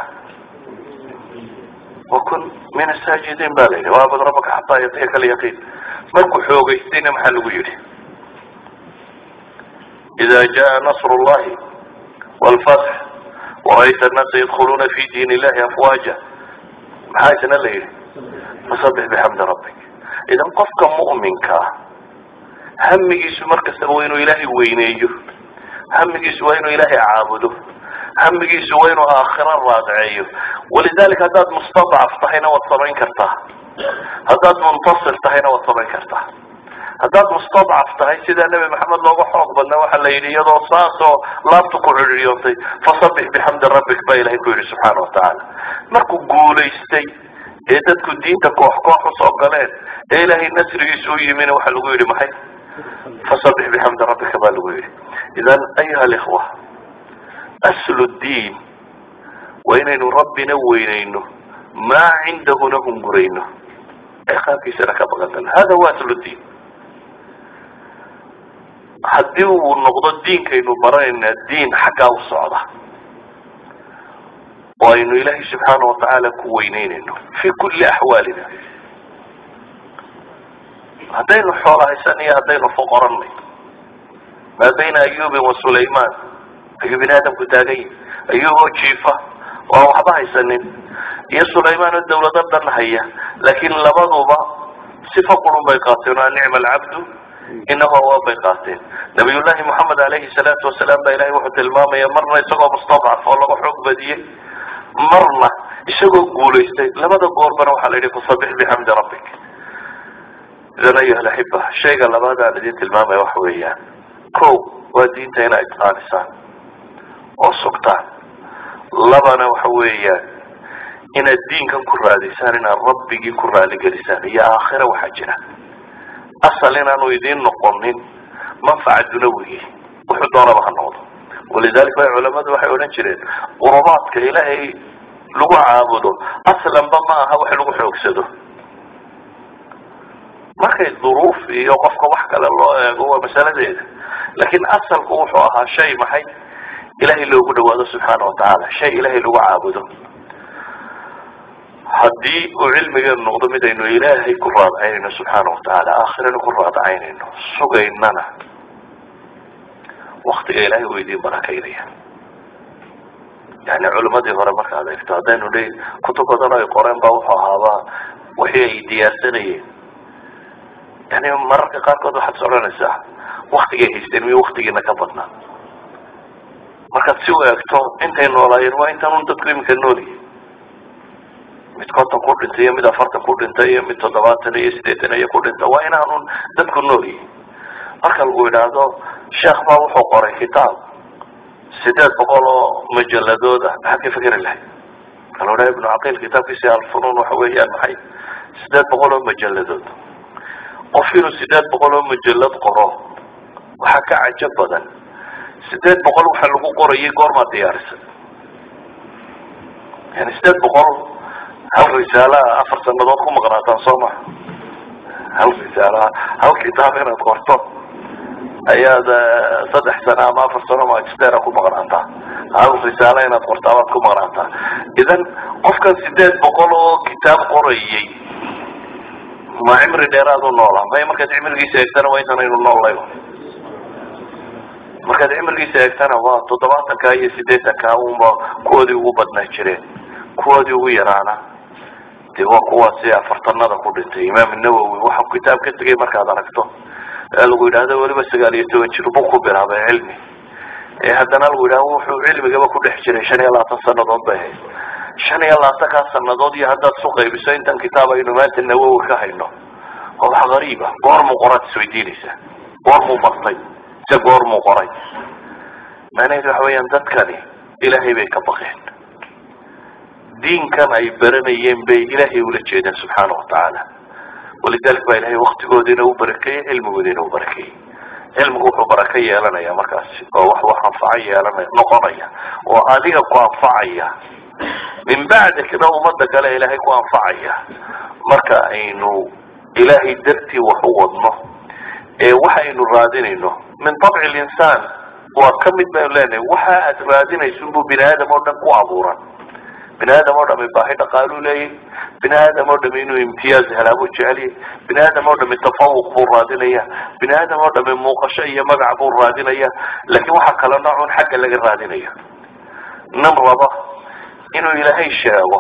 وكن من الساجدين بالغ وعبد ربك حتى يأتيك اليقين مركو حوغي الدين محل ويري إذا جاء نصر الله والفتح ورأيت الناس يدخلون في دين الله أفواجا محاجنا الليل فصبح بحمد ربك إذا قفك مؤمنك همجيس مركز وينو إلهي وينيه همجيس وينو إلهي عابده همجيس وينو آخرا رادعيه ولذلك هذا مستضعف تحينا والطبعين كرته هذا منتصر تحينا والطبعين كرته هذا مستضعف تحي سيدا النبي محمد لو حوق بلنا وحل يلي يدو صاصو لا تقول اليومتي فصبح بحمد ربك با إلهي كوري سبحانه وتعالى مركو قوليستي dadku diinta koox koox u soo galeen ilaahay nasrigiisu u yimid waxa lagu yiri maxay fasabbih bihamdi rabbika baa lagu yiri idan ayuha alikhwa aslu ad-din wa inaynu rabbina weynayno ma cindahu lahum gurayno akhakiisa ka baqan hada huwa aslu ad-din haddii uu noqdo diinkaynu barayna diin xagga u socda وإنه إلهي سبحانه وتعالى كوينين في كل أحوالنا haddaynu xoola haysan iyo haddaynu foqorannay maa bayna ayuubin wa sulaymaan ayuu bini aadamku taagan yahi ayuub oo jiifa oo aan waxba haysanin iyo sulaymaan oo dawlado dhan haya laakiin labaduba sifa qurun bay qaateen oo nicma alcabdu inahu awwaab bay qaateen nabiyullaahi moxamed alayhi salaatu wasalaam baa ilahay wuxuu tilmaamaya marna isagoo mustadcaf oo laga xoog badiyey marna isagoo guulaystay labada goorbana waxaa la yidhi fasabbix bixamdi rabbik idan ayuha alaxiba shayga labaad aan idin tilmaamaya waxa weeyaan ko waa diinta inaa itqaanisaan oo sugtaan labana waxa weeyaan inaad diinkan ku raadisaan inaad rabbigii ku raaligelisaan iyo aakhira waxaa jira asal inaanu idiin noqonin manfaca dunawiyi wuxuu doonaba ha noqdo walidalik bay culamadu waxay odhan jireen qurubaadka ilaahay lagu caabudo aslanba ma aha wax lagu xoogsado markay duruuf iyo qofka wax kale loo eego waa masaladeeda laakiin asalku wuxuu ahaa shay maxay ilahay loogu dhawaado subxaana watacaala shay ilahay lagu caabudo haddii uu cilmigeenu noqdo mid aynu ilaahay ku raadcaynayno subxaana watacaala aakhirana ku raadcaynayno sugaynana waktiga ilaahay uu idiin barakaynaya yani culimadii hore markaad eegto haddaynu le kutub badan ay qoreen baa wuxuu ahaaba wixii ay diyaarsanayeen yani mararka qaarkood waxaad is odhanaysaa waktigay haysteen miyo waktigiina ka badnaa markaad si u eegto intay noolaayeen waa intaan dadku iminka noolyihi mid 50 ku dhintay iyo mid 40 ku dhintay iyo mid 70 iyo 80 iyo ku dhintay waa inaanun dadku noolyihi marka lagu yidhaahdo sheekh baa wuxuu qoray kitaab 800 oo majalladood ah maxaa ka fikri lahay kaloo dhahay ibnu caqiil kitaabkiisi alfunuun waxa weeyaan maxay 800 oo majalladood qof inuu 800 oo majallad qoro waxaa ka cajab badan 800 waxa lagu qorayay goorma diyaarsan yani 800 hal risaala 4 sanadood ku maqnaataan soo ma hal risaala hal kitaab inaad qorto ayaad 3 sano ama 4 sano magister ku maqnaataa hal risaala inaad qorto aad ku maqnaataa idan qofkan 800 oo kitaab qorayay ma cimri dheeraad u noolaa may markaad cimrigiisa eegtana waa intaan aynu noolay markaad cimrigiisa eegtana waa 70 iyo 80 unba kuwoodii ugu badnaa jireen kuwoodii ugu yaraana dee waa kuwaasi 40 ku dhintay imaam nawowi waxa kitaab ka tagay markaad aragto lagu yidhaahdo weliba 19 jir buu ku bilaabay cilmi haddana lagu yidhaahdo wuxuu cilmigaba ku dhex jiray 25 sanadood bay ahayd 25 sanadood iyo haddaad su qaybiso intan kitaab aynu maanta nawowi ka hayno waa wax qariib ah goormuu qoraad isweydiinaysaa goormuu bartay se goormuu qoray macnaheedu waxa weeyaan dadkani ilaahay bay ka baqeen diinkan ay baranayeen bay ilaahay ula jeedeen subxaana watacaala walidalik baa ilahay waktigoodiina u barakeeyey cilmigoodiina u barakeeyey cilmigu wuxuu baraka yeelanaya markaasi oo wax anfaca yeelanaya noqonaya oo adiga ku anfacaya min bacdikna ummadda kale ilaahay ku anfacaya marka aynu ilaahay dartii wax u wadno waxaynu raadinayno min طabci اlinsaan waa kamid baynu leenahay waxa aad raadinayso inbuu bini aadam oo dhan ku abuuran bini aadam oo dhami baahi dhaqaaluu leeyahy bini aadam oo dhami inuu imtiyaaz helaa buu jecelyahy bini aadam oo dhami tafawuq buu raadinaya bini aadam oo dhami muuqasho iyo magac buu raadinaya laakiin waxaa kala noocun xagga laga raadinaya nin raba inuu ilaahay sheego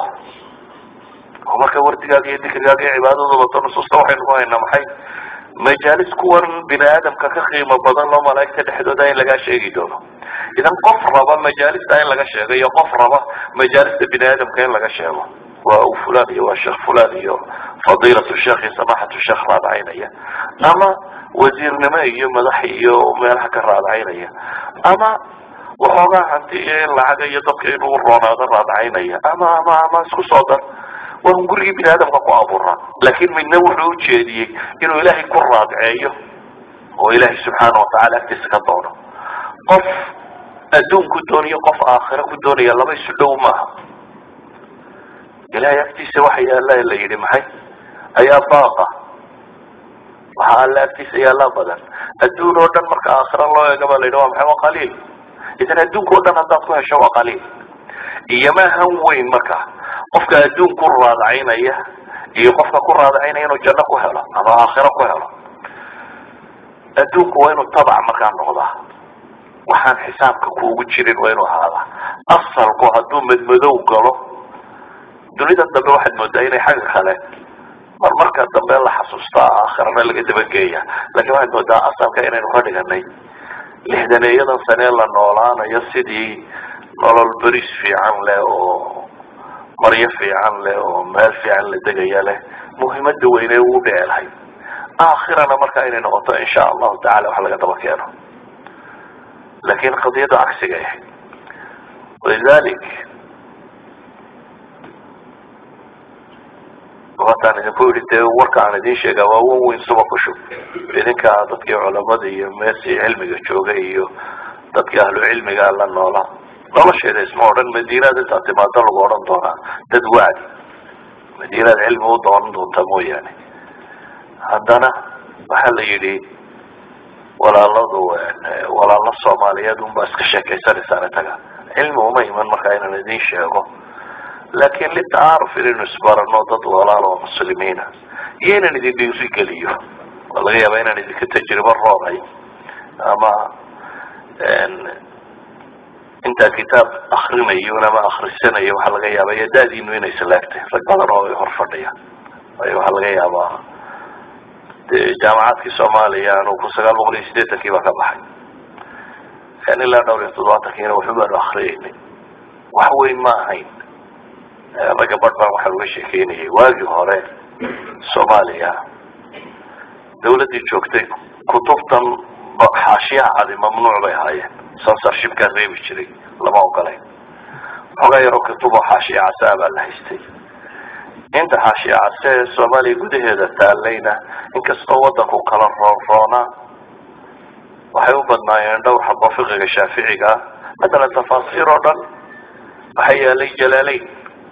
oo marka wardigaaga iyo dikrigaaga iyo cibaadada bato nusuusta waxaynu ku haynaa maxay majaalis kuwan bini aadamka ka qiimo badan loo malaa'igta dhexdooda in lagaa sheegi doono idan qof raba majaalista in laga sheego iyo qof raba majaalista bini aadamka in laga sheego waa fulan iyo waa sheekh fulan iyo fadiilatu sheekh iyo samaxatu sheekh raadcaynaya ama wasiirnimo iyo madax iyo meelaha ka raadcaynaya ama waxoogaa hanti iyo in lacaga iyo dadka inuu roonaado raadcaynaya ama isku soo dar waa gurigii bini aadamka ku abuuraa laakiin midna wuxuu ujeediyey inuu ilaahay ku raadceeyo oo ilaahay subxaana watacaala agtiisa ka doono qof adduun ku dooniyo qof aakhira ku doonaya laba isu dhow maaha ilaahay agtiisa waxa yaala la yidhi maxay ayaa baaqa waxa alla agtiisa yaala badan adduun oo dhan marka aakhira loo eega baa la yidhi waa maxay waa qaliil idan adduunka oo dhan haddaad ku hesho waa qaliil iyama han weyn marka qofka adduun ku raadcaynaya iyo qofka ku raadcaynaya inuu janno ku helo ama aakhira ku helo adduunku waa inuu tabac markaa noqdaa waxaan xisaabka kuugu jirin waa inuu ahaadaa asalku hadduu madmadow galo dunida dambe waxaad moodaa inay xagga kale marka dambe la xasuustaa aakhirana laga dabageeya laakiin waxaad moodaa asalka inaynu ka dhiganay lixdaneeyadan sanee la noolaanayo sidii nolol beris fiican leh oo maryo fiican leh oo meel fiican la degaya leh muhiimada weyne ugu dhici lahay aakhirana marka inay noqoto insha allahu tacala wax laga daba keeno laakiin qadiyadu cagsiga yahay walidalik wataan idinku yidhi dee warka aan idiin sheegaa waa wan weyn suba ku shub idinka dadkii culamada iyo meesii cilmiga joogay iyo dadkii ahlu cilmiga la noolaa nolosheeda isma odhan madiinaad intaad timaado lagu odhan doonaa dad wacdi madiinaad cilmi u doonan doontaa mooyaane haddana waxaa la yidhi walaalo soomaaliyeed unbaa iska sheekaysanaysaana taga cilmi uma iman markaa inaan idiin sheego laakiin litacaaruf inaynu isbarano dad walaal oo muslimiina iyo inaan idin dhiiri geliyo waa laga yaabaa inaan idinka tajribo roonay ama intaa kitaab akrinayo ama akrisanayo waxaa laga yaabaa iyo daadiinu inay salaagtay rag badan oo hor fadhiya waayo waxaa laga yaabaa jaamacadkii soomaaliya anu kun 1980 baa ka baxay yani ilaa dhowr iyo 70 waxba baanu akriyeynay wax weyn ma ahayn ragga badh baan waxaan uga sheekeynayay waagii hore soomaaliya dawladdii joogtay kutubtan xaashiyaha cadi mamnuuc bay ahaayeen censorshipkaa reebi jiray lama ogolayn xogaa yaroo kutub oo xaashiya casaa baa la haystay inta xaashiya case soomaaliya gudaheeda taalayna inkastoo waddanku kala roonroonaa waxay u badnaayeen dhowr xabo fiqiga shaaficiga matalan tafaasiir oo dhan waxaa yaalay jalaaleyn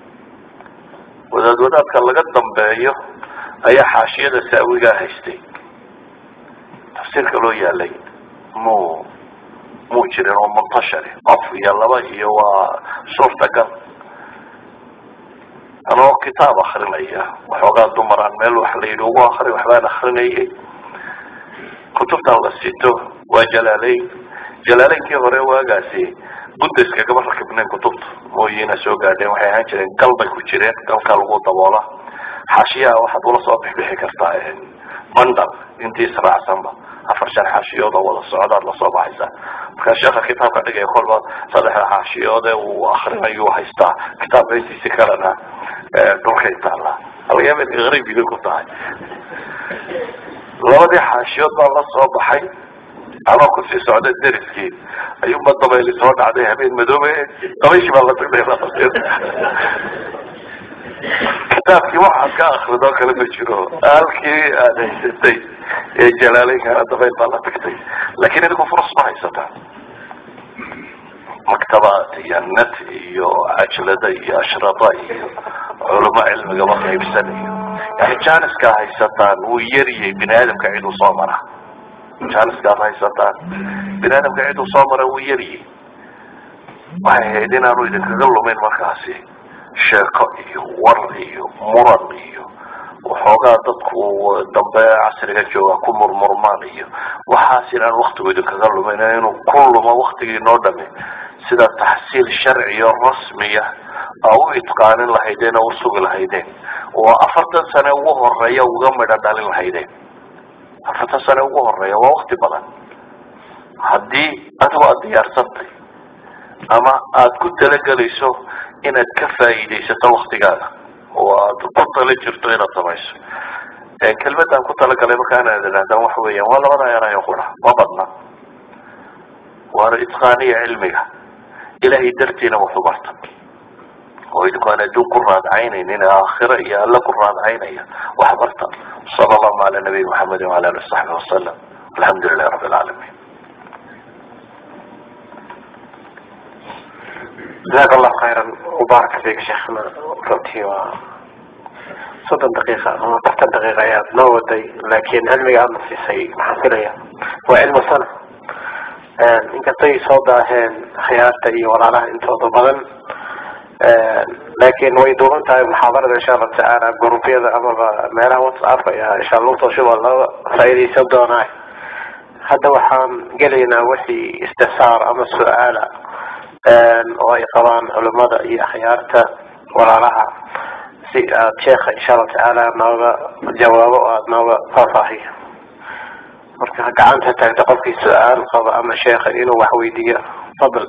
wadaadka laga dambeeyo ayaa xaashiyada saawigaa haystay tafsiirka loo yaalay muu jirin oo muntashari qof iyo laba iyo waa suurtagal anoo kitaab akrinaya waxoogaa dumaraan meel wax la yidhi ugu akri waxbaan akrinayay kutubtan la sito waa jalaaleynkii hore waagaasi qudayska gaba rakibnayn kutubta mooyiina soo gaadheen waxay ahaan jireen gal bay ku jireen galkaa lagu daboola xaashiyaha waxaad ula soo bixbixi kartaa mandal intii israacsanba 4 xaashiyood oo wada socdaad lasoo baxaysaa markaa sheekha kitaabka dhigaya kolba 3 xaashiyood ee uu akrinayu haystaa kitaabka intiisi kalena dhulkay taallaa laga yaaba inay qariib idinku tahay labadii xaashiyood baa la soo baxay anoo kusii socday deriskii ayuunba dabayli soo dhacday habeen madoobe dabayshii baa la tagday kitaabkii waxaad ka akridoo kale ma jiro halkii aad haysatay ee jalaaleynkana dabayl baa la tagtay laakiin idinku furas ma haysataan maktabaad iyo net iyo cajlada iyo ashrada iyo culamo cilmigaba qaybsan iyo yani janiska haysataan wuu yariyay bini aadamka cid u soo mara janiskaad haysataan bini aadamka cid u soo mara wuu yariyay waxay ahayd inaanu idinkaga lumin markaasi sheeko iyo war iyo muran iyo waxoogaa dadku dambe casriga jooga ku murmurmaan iyo waxaas inaan waktigu idinkaga lumin inuu ku lumo waktigii noo dhame sida taxsiil sharciyo rasmiya aa u itqaanin lahaydeen oo usugi lahaydeen oo 40 sane ugu horeeya uga midho dhalin lahaydeen 40 sane ugu horeeya waa wakti badan haddii adigu aad diyaarsantay ama aad ku talagelayso inaad ka faa'iidaysato waktigaaga oo aad ku tala jirto inaad samayso kelmadaan ku talagalay markaan idhahdaan waxa weeyaan waa labada erayo qura ma badna waa itqaaniya cilmiga ilaahay dartiina wuxuu barta oo idinku aan adduun ku raadcaynaynin aakhira iyo alla ku raadcaynaya wax barta sala allahu cala nabiy maxamed wala alihi wasaxbihi wasalam alxamdulilahi rabbi alcaalamiin جزاك الله خيرا وبارك فيك شيخنا runtii waa 30 daqiiqa ama 10 daqiiqa ayaad noo waday laakiin cilmiga aadna siisay maxaan filaya waa cilmu sana inkastay soo daaheen khiyaarta iyo walaalaha intooda badan laakiin way duuban tahay muxaadarada insha allah tacaala gruubyada amaba meelaha whatsappka iyo insha allah soo shuba loo faa'iidaysan doonaa hadda waxaan gelaynaa wixii istifsaar ama su-aala oo ay qabaan culimada iyo akhyaarta walaalaha si aad sheekha insha allahu tacaala nooga jawaabo oo aada nooga faahfaahiyo marka gacanta taagta qofkii su-aal qaba ama sheekha inuu wax weydiiyo fadl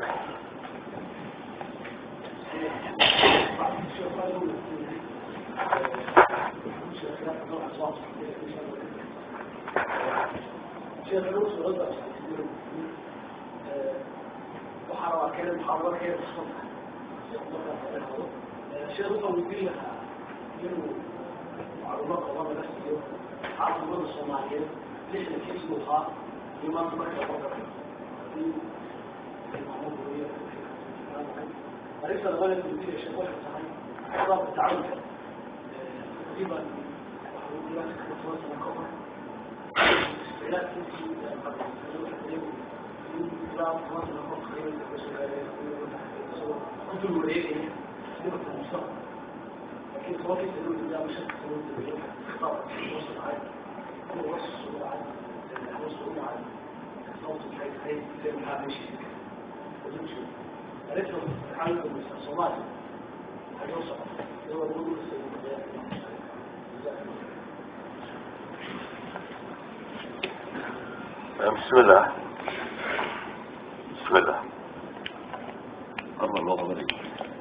بسم الله بسم الله الله بريك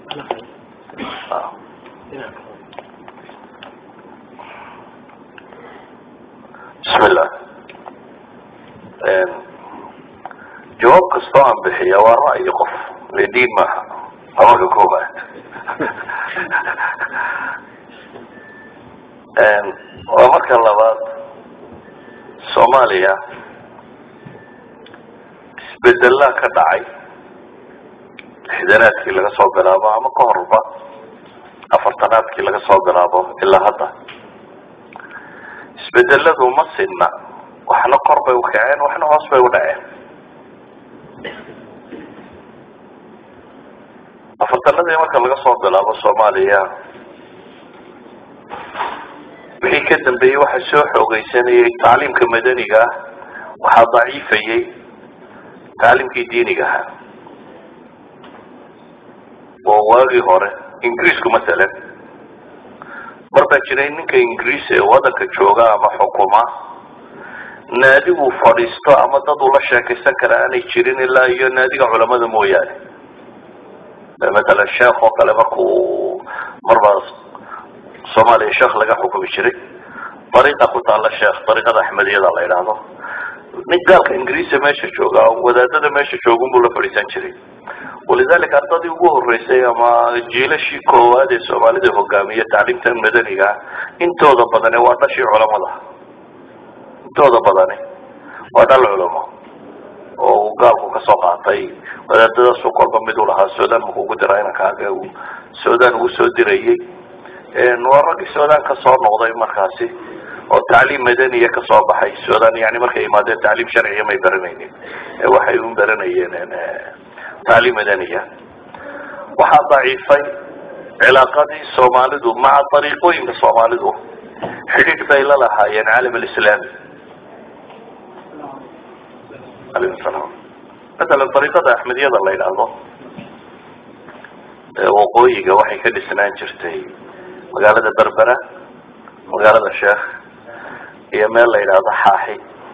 بسم الله جواب قصان بحية والرأي قف لدين معها أو الحكومات ومركز اللبات صوماليا isbedelaa ka dhacay xidanaadkii laga soo bilaabo ama ka horba afartanaadkii laga soo bilaabo ilaa hadda isbedeladu ma sinna waxna kor bay u kaceen waxna hoos bay u dhaceen afartanadii marka laga soo bilaabo soomaaliya wixii ka dambeeyey waxaa soo xoogeysanayay tacliimka madaniga ah waxaa daciifayay tacliimkii diiniga ahaa oo waagii hore ingiriisku masalan mar baa jiray ninka ingiriis ee wadanka jooga ama xukuma naadigu fadhiisto ama dad uu la sheekaysan kara aanay jirin ilaa iyo naadiga culamada mooyaane matalan sheekh oo kale markuu marbaa soomaaliya sheekh laga xukumi jiray dariiqa ku taalla sheekh dariiqada axmediyada la yidhaahdo nin gaalka ingiriisa meesha jooga wadaadada meesha joogun buu la fadhiisan jiray walidalika ardadii ugu horeysay ama jiilashii koowaad ee soomaalida hogaamiya tacliimtan madaniga intooda badani waa dhashii culamada intooda badani waa dhal culamo oo uu gaalku kasoo qaatay wadaadadaasuu kolba mid u lahaa sudan markuu ugu diraa inankaaga sudan uu soo dirayay waa raggii sudan kasoo noqday markaasi oo tacliim madaniya kasoo baxay sudan yani markay imaadeen tacliim sharciya may baranaynin waxay u baranayeen tacliim madaniya waxaa daciifay cilaaqadii soomaalidu maca dariiqooyinka soomaalidu xidhiidh bay la lahaayeen caalam alislaami alaykum salaam matalan dariiqada axmediyada la yidhaahdo waqooyiga waxay ka dhisnaan jirtay magaalada berbera magaalada sheekh iyo meel la yidhaahdo xaaxi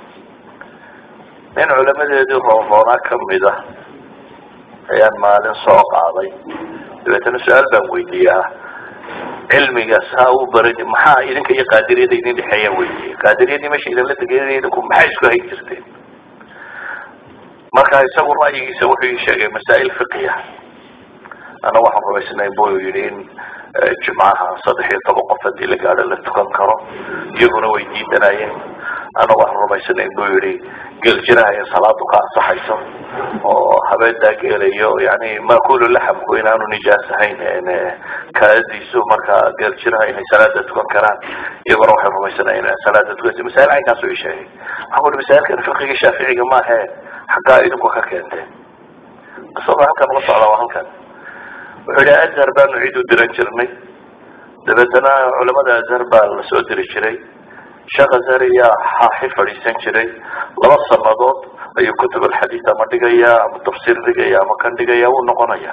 nin culamadeedii roonroonaa kamid ah ayaan maalin soo qaaday dabeetana su-aal baan weydiiyaa cilmigaas ha u baran maxaa idinka iyo qaadiriyada idin dhexeeyaan weydiiyey qaadiriyadii meesha idinla tegeen idinku maxay isku hayn jirteen marka isagu ra'yigiisa wuxuu ii sheegay masaa'il fiqiya ana waxaan rumaysnayn buu yidhi in jimcaha 13 qof hadii la gaadho la tukan karo iyaguna way diidanayeen ana waxaan rumaysnayn buu yidhi geeljiraha in salaadu ka ansaxayso oo habeedaa geelayo yani maakulu laxamku inaanu nijaas ahayn kaadiisu marka geeljiraha inay salaada tukan karaan iyaguna waxay rumaysnayn in salaada tukan masaa'il caynkaasuu ii sheegay waxaan uhi masaa'ilkan fiqiga shaaficiga maahe xaggaa idinku ka keenteen qisada halkan uga socda waa halkan wuxuu yidhi azhar baanu ciid u diran jirnay dabeetana culamada azhar baa la soo diri jiray sheekh azhar iyaa xaaxi fadhiisan jiray laba sanadood ayuu kutub alxadiid ama dhigaya ama tafsiir dhigaya ama kan dhigaya wuu noqonaya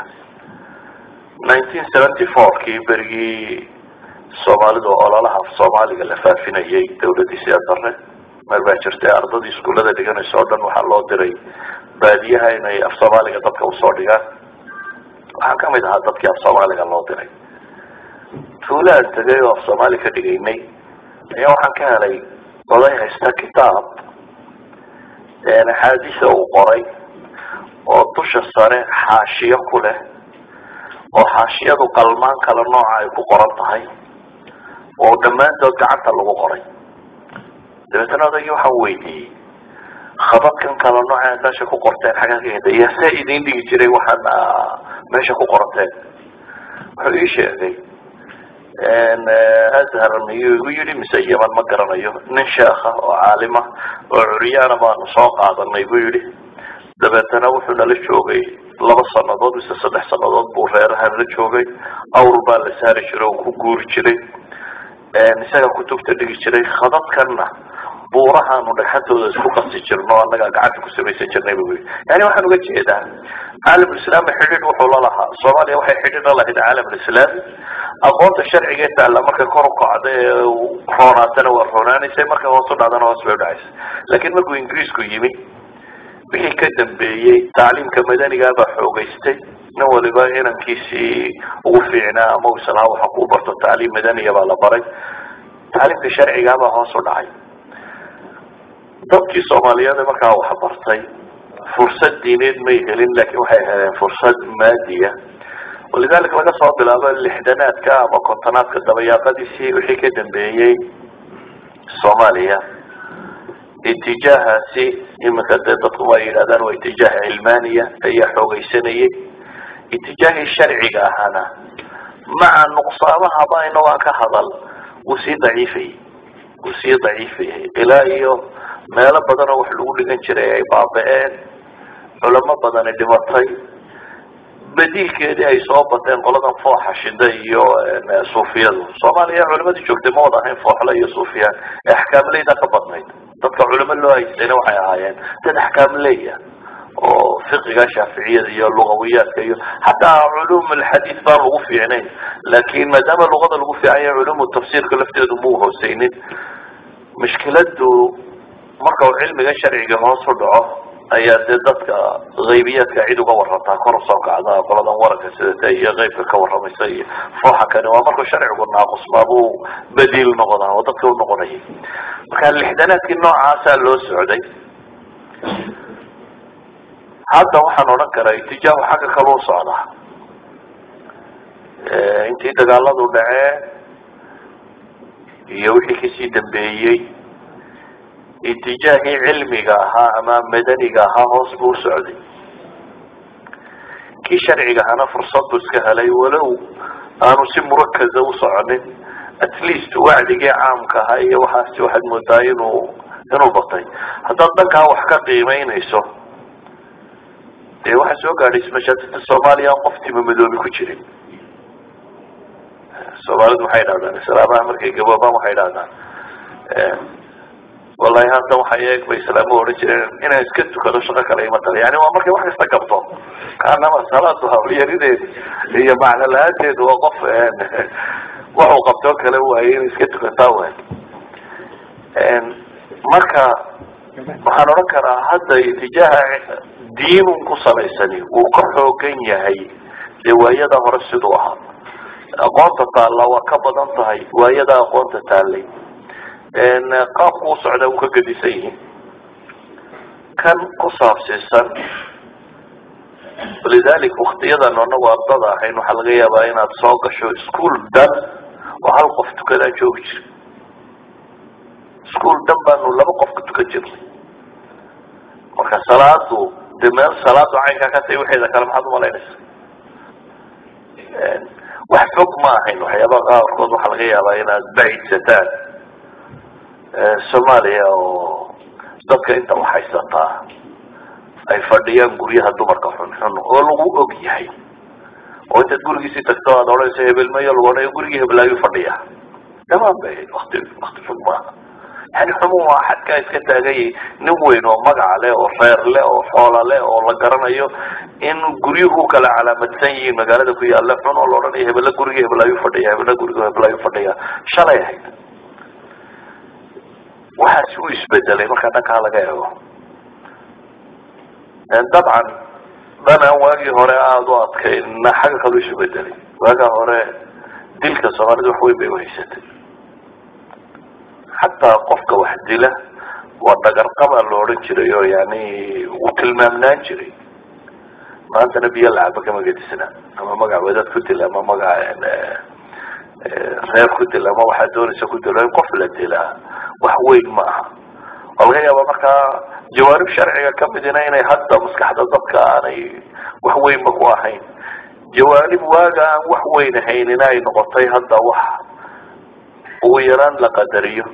1974kii berigii soomaalidu ololaha soomaaliga la faafinayay dawladii siyaad darre meel baa jirtay ardadii iskuullada dhiganaysa oo dhan waxaa loo diray baadiyaha inay af soomaaliga dadka usoo dhigaan waxaan kamid ahaa dadkii af soomaaliga loo diray tuulaan tegay oo af soomaali ka dhigaynay ayaa waxaan ka helay oday haysta kitaab axaadiisa uu qoray oo dusha sare xaashiyo ku leh oo xaashiyadu qalmaan kala nooca ay ku qoran tahay oo dhammaantood gacanta lagu qoray dabeetana odaygii waxaan weydiiyey khadadkan kala nooca aad meesha ku qorteen xaggaa ka heda iyo see idin dhigi jiray waxaad meesha ku qorateen wuxuu ii sheegay azhar miyuu igu yidhi mise yeman ma garanayo nin sheekha oo caalima oo curyaana baanu soo qaadanay buu yidhi dabeetana wuxuu nala joogay 2 sanadood mise 3 sanadood buu reerahan la joogay awr baa la saari jiray oo ku guuri jiray isaga kutubta dhigi jiray khadadkanna buurahaanu dhagxantooda isku qasi jirno annaga gacanta ku samaysan jirnay buu yidhi yani waxaan uga jeedaa caalamulislaami xidhiidh wuxuu la lahaa soomaaliya waxay xidhiidh la lahayd caalamulislaami aqoonta sharciga ee taalla markay kor u kacda ee roonaatana waa roonaanaysay markay hoos u dhacdana hoos bay udhacaysay laakiin markuu ingiriisku yimi wixii ka dambeeyey tacliimka madanigaa baa xoogaystay nin waliba inankiisii ugu fiicnaa ama islaha waxa ku barto tacliim madaniya baa la baray tacliimka sharcigaa baa hoos u dhacay dadkii soomaaliyeed markaa wax bartay fursad diineed may helin laakiin waxay heleen fursad maadiya walidaalika laga soo bilaabo lixdanaadka ama kontonaadka dabayaaqadiisii wixii ka dambeeyey soomaaliya itijaahaasi iminka dee dadku waa yidhahdaan waa itijaah cilmaaniya ayaa xoogaysanayay itijaahii sharciga ahaana maca nuqsaamahaba inagaan ka hadal wuu sii daciifayay ilaa iyo meelo badan oo wax lagu dhigan jiray ay baaba-een culamo badani dhimatay badiilkeedii ay soo bateen qoladan fooxa shida iyo suufiyadu soomaaliya culimadii joogtay ma wada ahayn fooxle iyo suufiyaan ee axkaamleyda ka badnayd dadka culimo loo haystayna waxay ahaayeen dad axkaamleya oo fiqiga shaaficiyada iyo lugawiyaadka iyo xataa culum alxadiid baan lagu fiicnayn laakiin maadaama luqada lagu fiicanya culum tafsiirka lafteedu muu hooseynin mushkiladu marka uu cilmiga sharciga hoos u dhaco ayaa dee dadka haybiyaadka cid uga warantaa kor usoo kacda qoladan waranka sidata iyo qeybka ka waramaysa iyo fooxa kani waa markuu sharcigu naaqusmaabuu badiil noqdaa oo dadka u noqonayay marka lixdanaadkii noocaasaa loo socday hadda waxaan odhan karaa itijaahu xagga kale u socdaa intii dagaaladu dhaceen iyo wixii kasii dambeeyey itijaahii cilmiga ahaa ama madaniga ahaa hoos buu u socday kii sharciga ahaana fursad buu iska helay walow aanu si murakaza u soconin at least wacdigii caamka ahaa iyo waxaasi waxaad moodaa inuu batay haddaad dhankaa wax ka qiimeynayso dee waxaa soo gaadhay mashaatida soomaaliya aan qof tima madoobi ku jirin soomaalidu waxay dhahdaan islaamaha markay gaboobaan waxay dhahdaan wallahi hadda waxay eeg bay islaamu odhan jireen inaan iska tukado shaqo kale ima tala yani waa markay wax kasta qabto kaanama salaadu hawlyarideedu iyo macno la-aanteedu waa qof waxuu qabtoo kale waayay inay iska tukataa waay marka waxaan odhan karaa hadda itijaaha diinun ku salaysani wuu ka xoogan yahay dee waayada hore siduu ahaa aqoonta taalla waa ka badan tahay waayada aqoonta taallay qaabku u socda uu ka gadisan yihiin kan ku saabsiisan walidalik waktiyadan anagu ardada ahayn waxaa laga yaabaa inaad soo gasho ischool dan oo hal qof tukadaan joogi jira ischool dan baanu 2 qof ka tukan jirnay marka salaadu de meel salaadu caynkaa ka tahay waxeeda kale maxaad umalaynaysa wax fog ma ahayn waxyaabaha qaarkood waxaa laga yaabaa inaad bacidsataan soomaaliya oo dadka inta waxhaysataa ay fadhiyaan guryaha dumarka xunxun oo lagu og yahay oo intaad gurigiisii tagto aad odhanaysa hebelmayo lagu odhanayo gurigii heblaayuu fadhiya dhamaan bay wakti fog maaha yani xumuuma xadkaa iska taagayay nin weyn oo magaca leh oo reer leh oo xoola leh oo la garanayo in guryuhu kala calaamadsan yihiin magaalada ku yaalla xun oo la odhanayo hebela guriga hebel ayuu fadhiya hebela guriga hebel ayuu fadhiya shalay ahayd waxaasi u isbedelay markaa dhankaa laga eego dabcan dhan aan waagii hore aada u adkayna xagga kalu isu bedelay waagaa hore dilka soomaalida wax weyn bay uhaysatay xataa qofka wax dila waa dhagarqabaa la odhan jiray oo yani uu tilmaamnaan jiray maantana biyo lacaba kama gedisna ama magac wadaad ku dil ama magac reer ku dil ama waxaa doonaysa ku dilo in qof la dilaa wax weyn ma aha oo laga yaaba markaa jawaanib sharciga kamidina inay hadda maskaxda dadka aanay wax weynba ku ahayn jawaanib waaga aan wax weyn ahaynina ay noqotay hadda wax ugu yaraan la qadariyo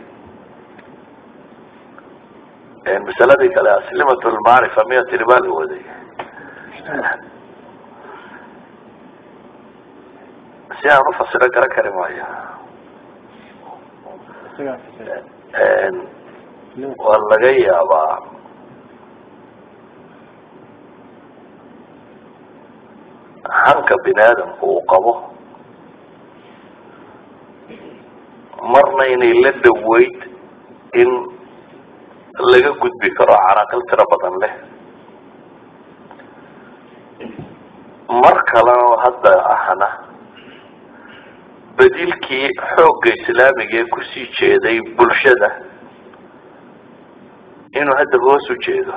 masaladii kale aslimat lmacrifa miya tiri baa la waday si aan ufasiro garan kari maayo waa laga yaabaa hanka bini aadamku uu qabo marna inay la dhaweyd in laga gudbi karo caraaqil tiro badan leh mar kalena hadda ahna bedilkii xoogga islaamiga ee kusii jeeday bulshada inuu hadda hoos u jeedo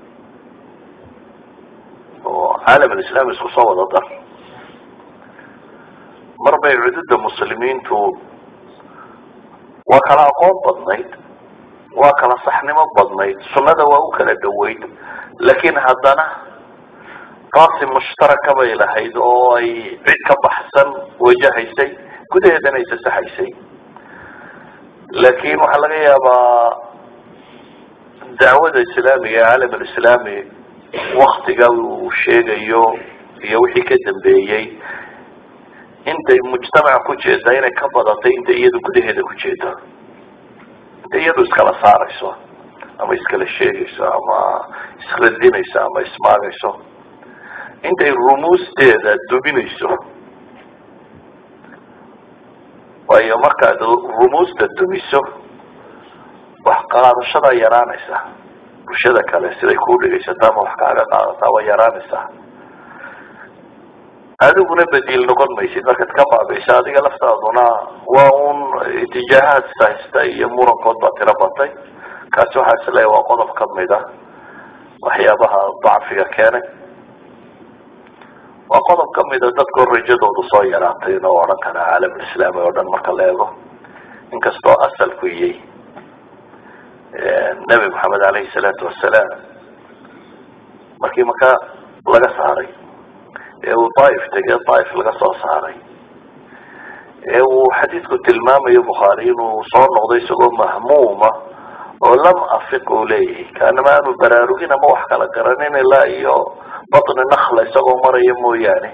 oo caalam alislami isku soo wada dar mar bay cududa muslimiintu waa kala aqoon badnayd waa kala saxnimo badnayd sunnada waa u kala dhaweyd laakiin haddana qaasi mushtaraka bay lahayd oo ay cid ka baxsan wajahaysay gudaheedana ay sasaxaysay laakiin waxaa laga yaabaa dacwada islaamiga ee caalam alislami waktiga uu sheegayo iyo wixii ka dambeeyey intay mujtamaca ku jeedaa inay ka badatay intay iyadu gudaheeda ku jeedo intay iyadu iskala saarayso ama iskala sheegayso ama isradinayso ama ismaagayso intay rumuusteeda duminayso waayo markaad rumuusta dumiso wax qaadashadaa yaraanaysa bulshada kale siday kuu dhegaysataa ama wax kaaga qaadataa way yaraanaysaa adiguna badiil noqon maysid markaad ka baabi'isa adiga laftaaduna waa un itijaahaad haysta iyo murankood baa tiro batay kaasi waxaa isleeyahay waa qodob kamid ah waxyaabaha dacfiga keenay waa qodob kamid a dadkoo rajadoodu soo yaraatay inoo odhan kara caalam alislami oo dhan marka la eego inkastoo asalku iyay nebi maxamed alayhi salaatu wasalaam markii maka laga saaray ee uu daaif tegay daaif laga soo saaray ee uu xadiidku tilmaamayo bukhaari inuu soo noqday isagoo mahmuuma oo lam afiq uu leeyahay kaanama aanu baraarugin ama wax kala garanin ilaa iyo batni nakla isagoo maraya mooyaane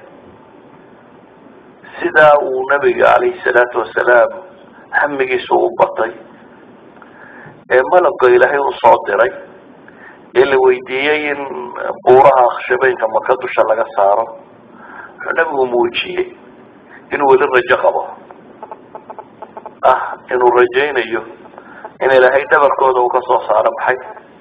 sidaa uu nabiga calayhi salaatu wasalaam hamigiisu u batay ee malabka ilaahay u soo diray ee la weydiiyey in buuraha akhshabeynka maka dusha laga saaro wuxuu nabigu muujiyey inuu weli rajo qabo inuu rajaynayo in ilaahay dhabarkooda uu kasoo saaro maxay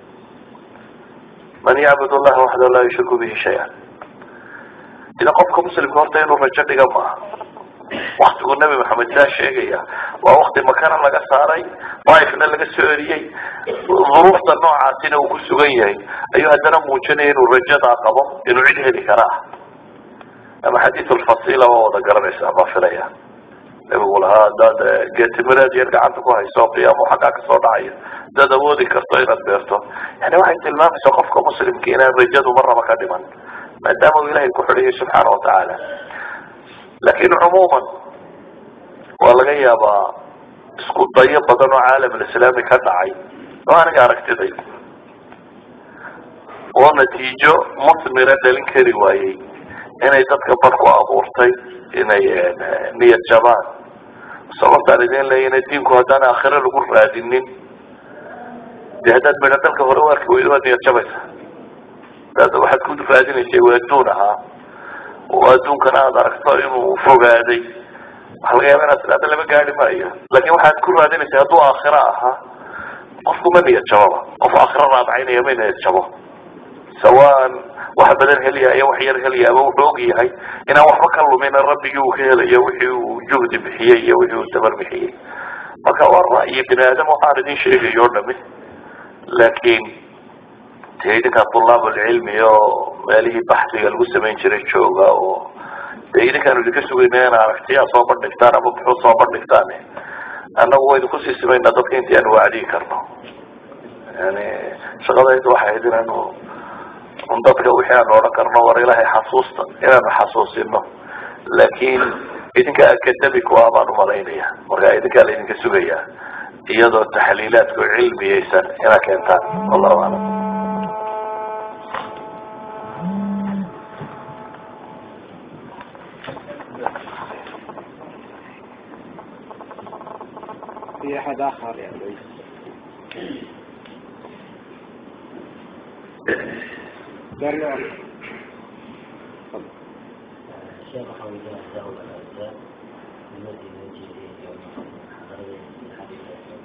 man yacbud allaha waxdahu laa yushriku bihi shay-an ida qofka muslimka horta inuu rajo dhiga maaha waktigu nebi maxamed saa sheegaya waa wakti makana laga saaray daaifna laga soo eriyey duruufta noocaasina uu ku sugan yahay ayuu haddana muujinaya inuu rajadaa qabo inuu cid heli karaa ama xadiid alfasila waa wada garanaysaa baa filaya nabigu lahaa hadaad geetimireed yar gacanta ku hayso qiyaamo xaggaa kasoo dhacaya hadaad awoodi karto inaad beerto yani waxay tilmaamaysaa qofka muslimka inaan rajadu marnaba ka dhiman maadaama uu ilahay ku xidhayo subxaana watacaala laakin cumuuman waa laga yaabaa isku dayo badan oo caalam alislami ka dhacay oo aniga aragtiday oo natiijo musmira dhalin kari waayey inay dadka bar ku abuurtay inay niyad jabaan sababtaan idin leeya ina diinku haddaan aakhiro lagu raadinin dee haddaad midho dalka hore u arki weydo waad niyad jabaysa. daada waxaad ku raadinaysay waa adduun ahaa oo adduunkana aad aragto inuu fogaaday waxa laga yaaba inaad tidhahda lama gaari maayo, laakin waxaad ku raadinaysay hadduu aakhira ahaa qofku ma niyad jababa. qof aakhira raadacaynaya ma niyad jabo, sawaan wax badan helaya iyo wax yar helaya ama wuxuu og yahay inaan waxba ka lumina rabbigii uu ka helayo wixii uu juhdi bixiyey iyo wixii uu tabar bixiyey. marka waa ra'yi bini aadam waxaan idin sheegayo o dhami, laakin dee idinkaa tulaabulcilmi oo meelihii baxsiga lagu samayn jiray jooga oo dee idinkaanu idinka sugayna ina aragtiyaa soo bandhigtaan ama buxuud soo bandhigtaan, annagu waynu kusii simaynaa dadka intii aanu wacdiyi karno. yani shaqadayda waxay ahayd inaanu dadka wixii aanu odhan karno war ilaahay xasuusta inaanu xasuusino, laakin idinka academic waa baan umalaynaya. marka idinkaa la idinka sugayaa iyadoo taxliilaadku cilmiyeysan inaa keentaan. wallahu aclam. في أحد آخر يعني درنا الشيخ حول له الأجزاء الذي يجي يوم حضر الحديث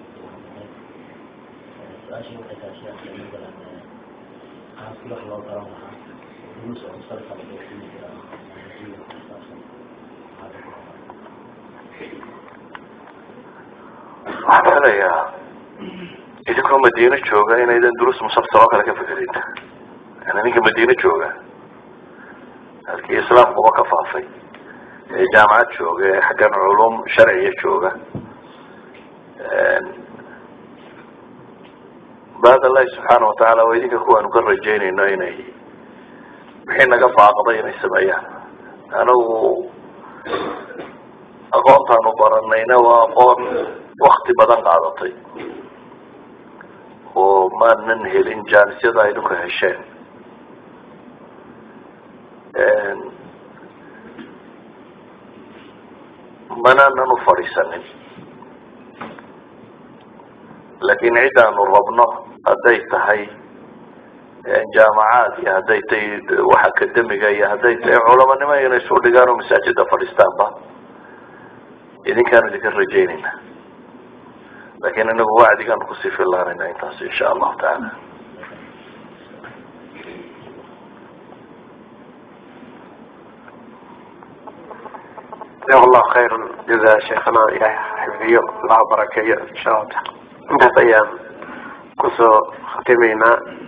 سؤال شيء كتاشياء مثلا خاص كل واحد لو تراها دروس أو صرفة waxaan filayaa idinkoo madiina jooga inaydan duruus musabsaro kale ka fekerin. yani ninka madiina jooga halkii islaamkuba ka faafay ee jaamacad jooga ee xaggan culum sharciya jooga, baad allahi subxaana watacaala waa idinka kuwaanu ka rajaynayno inay wixii naga faaqday inay sameeyaan. anagu aqoontaanu baranayna waa aqoon wakti badan qaadatay oo maanan helin jaanisyada ay dhulka hesheen. manaanan u fadhiisanin, laakin cidaanu rabno hadday tahay jaamacaad iyo hadday tahay wax akademiga iyo hadday tahay culamanimo inay soo dhigaan oo masaajida fadhiistaanba idinkaanu idinka rajaynayna, lakin inagu wacdigaanu kusii filaanayna intaas insha allahu tacaala. جزاه الله خير جزاء شيخنا إلهي حفظيه الله بركيه إن شاء الله. انت أيام كسو ختمينا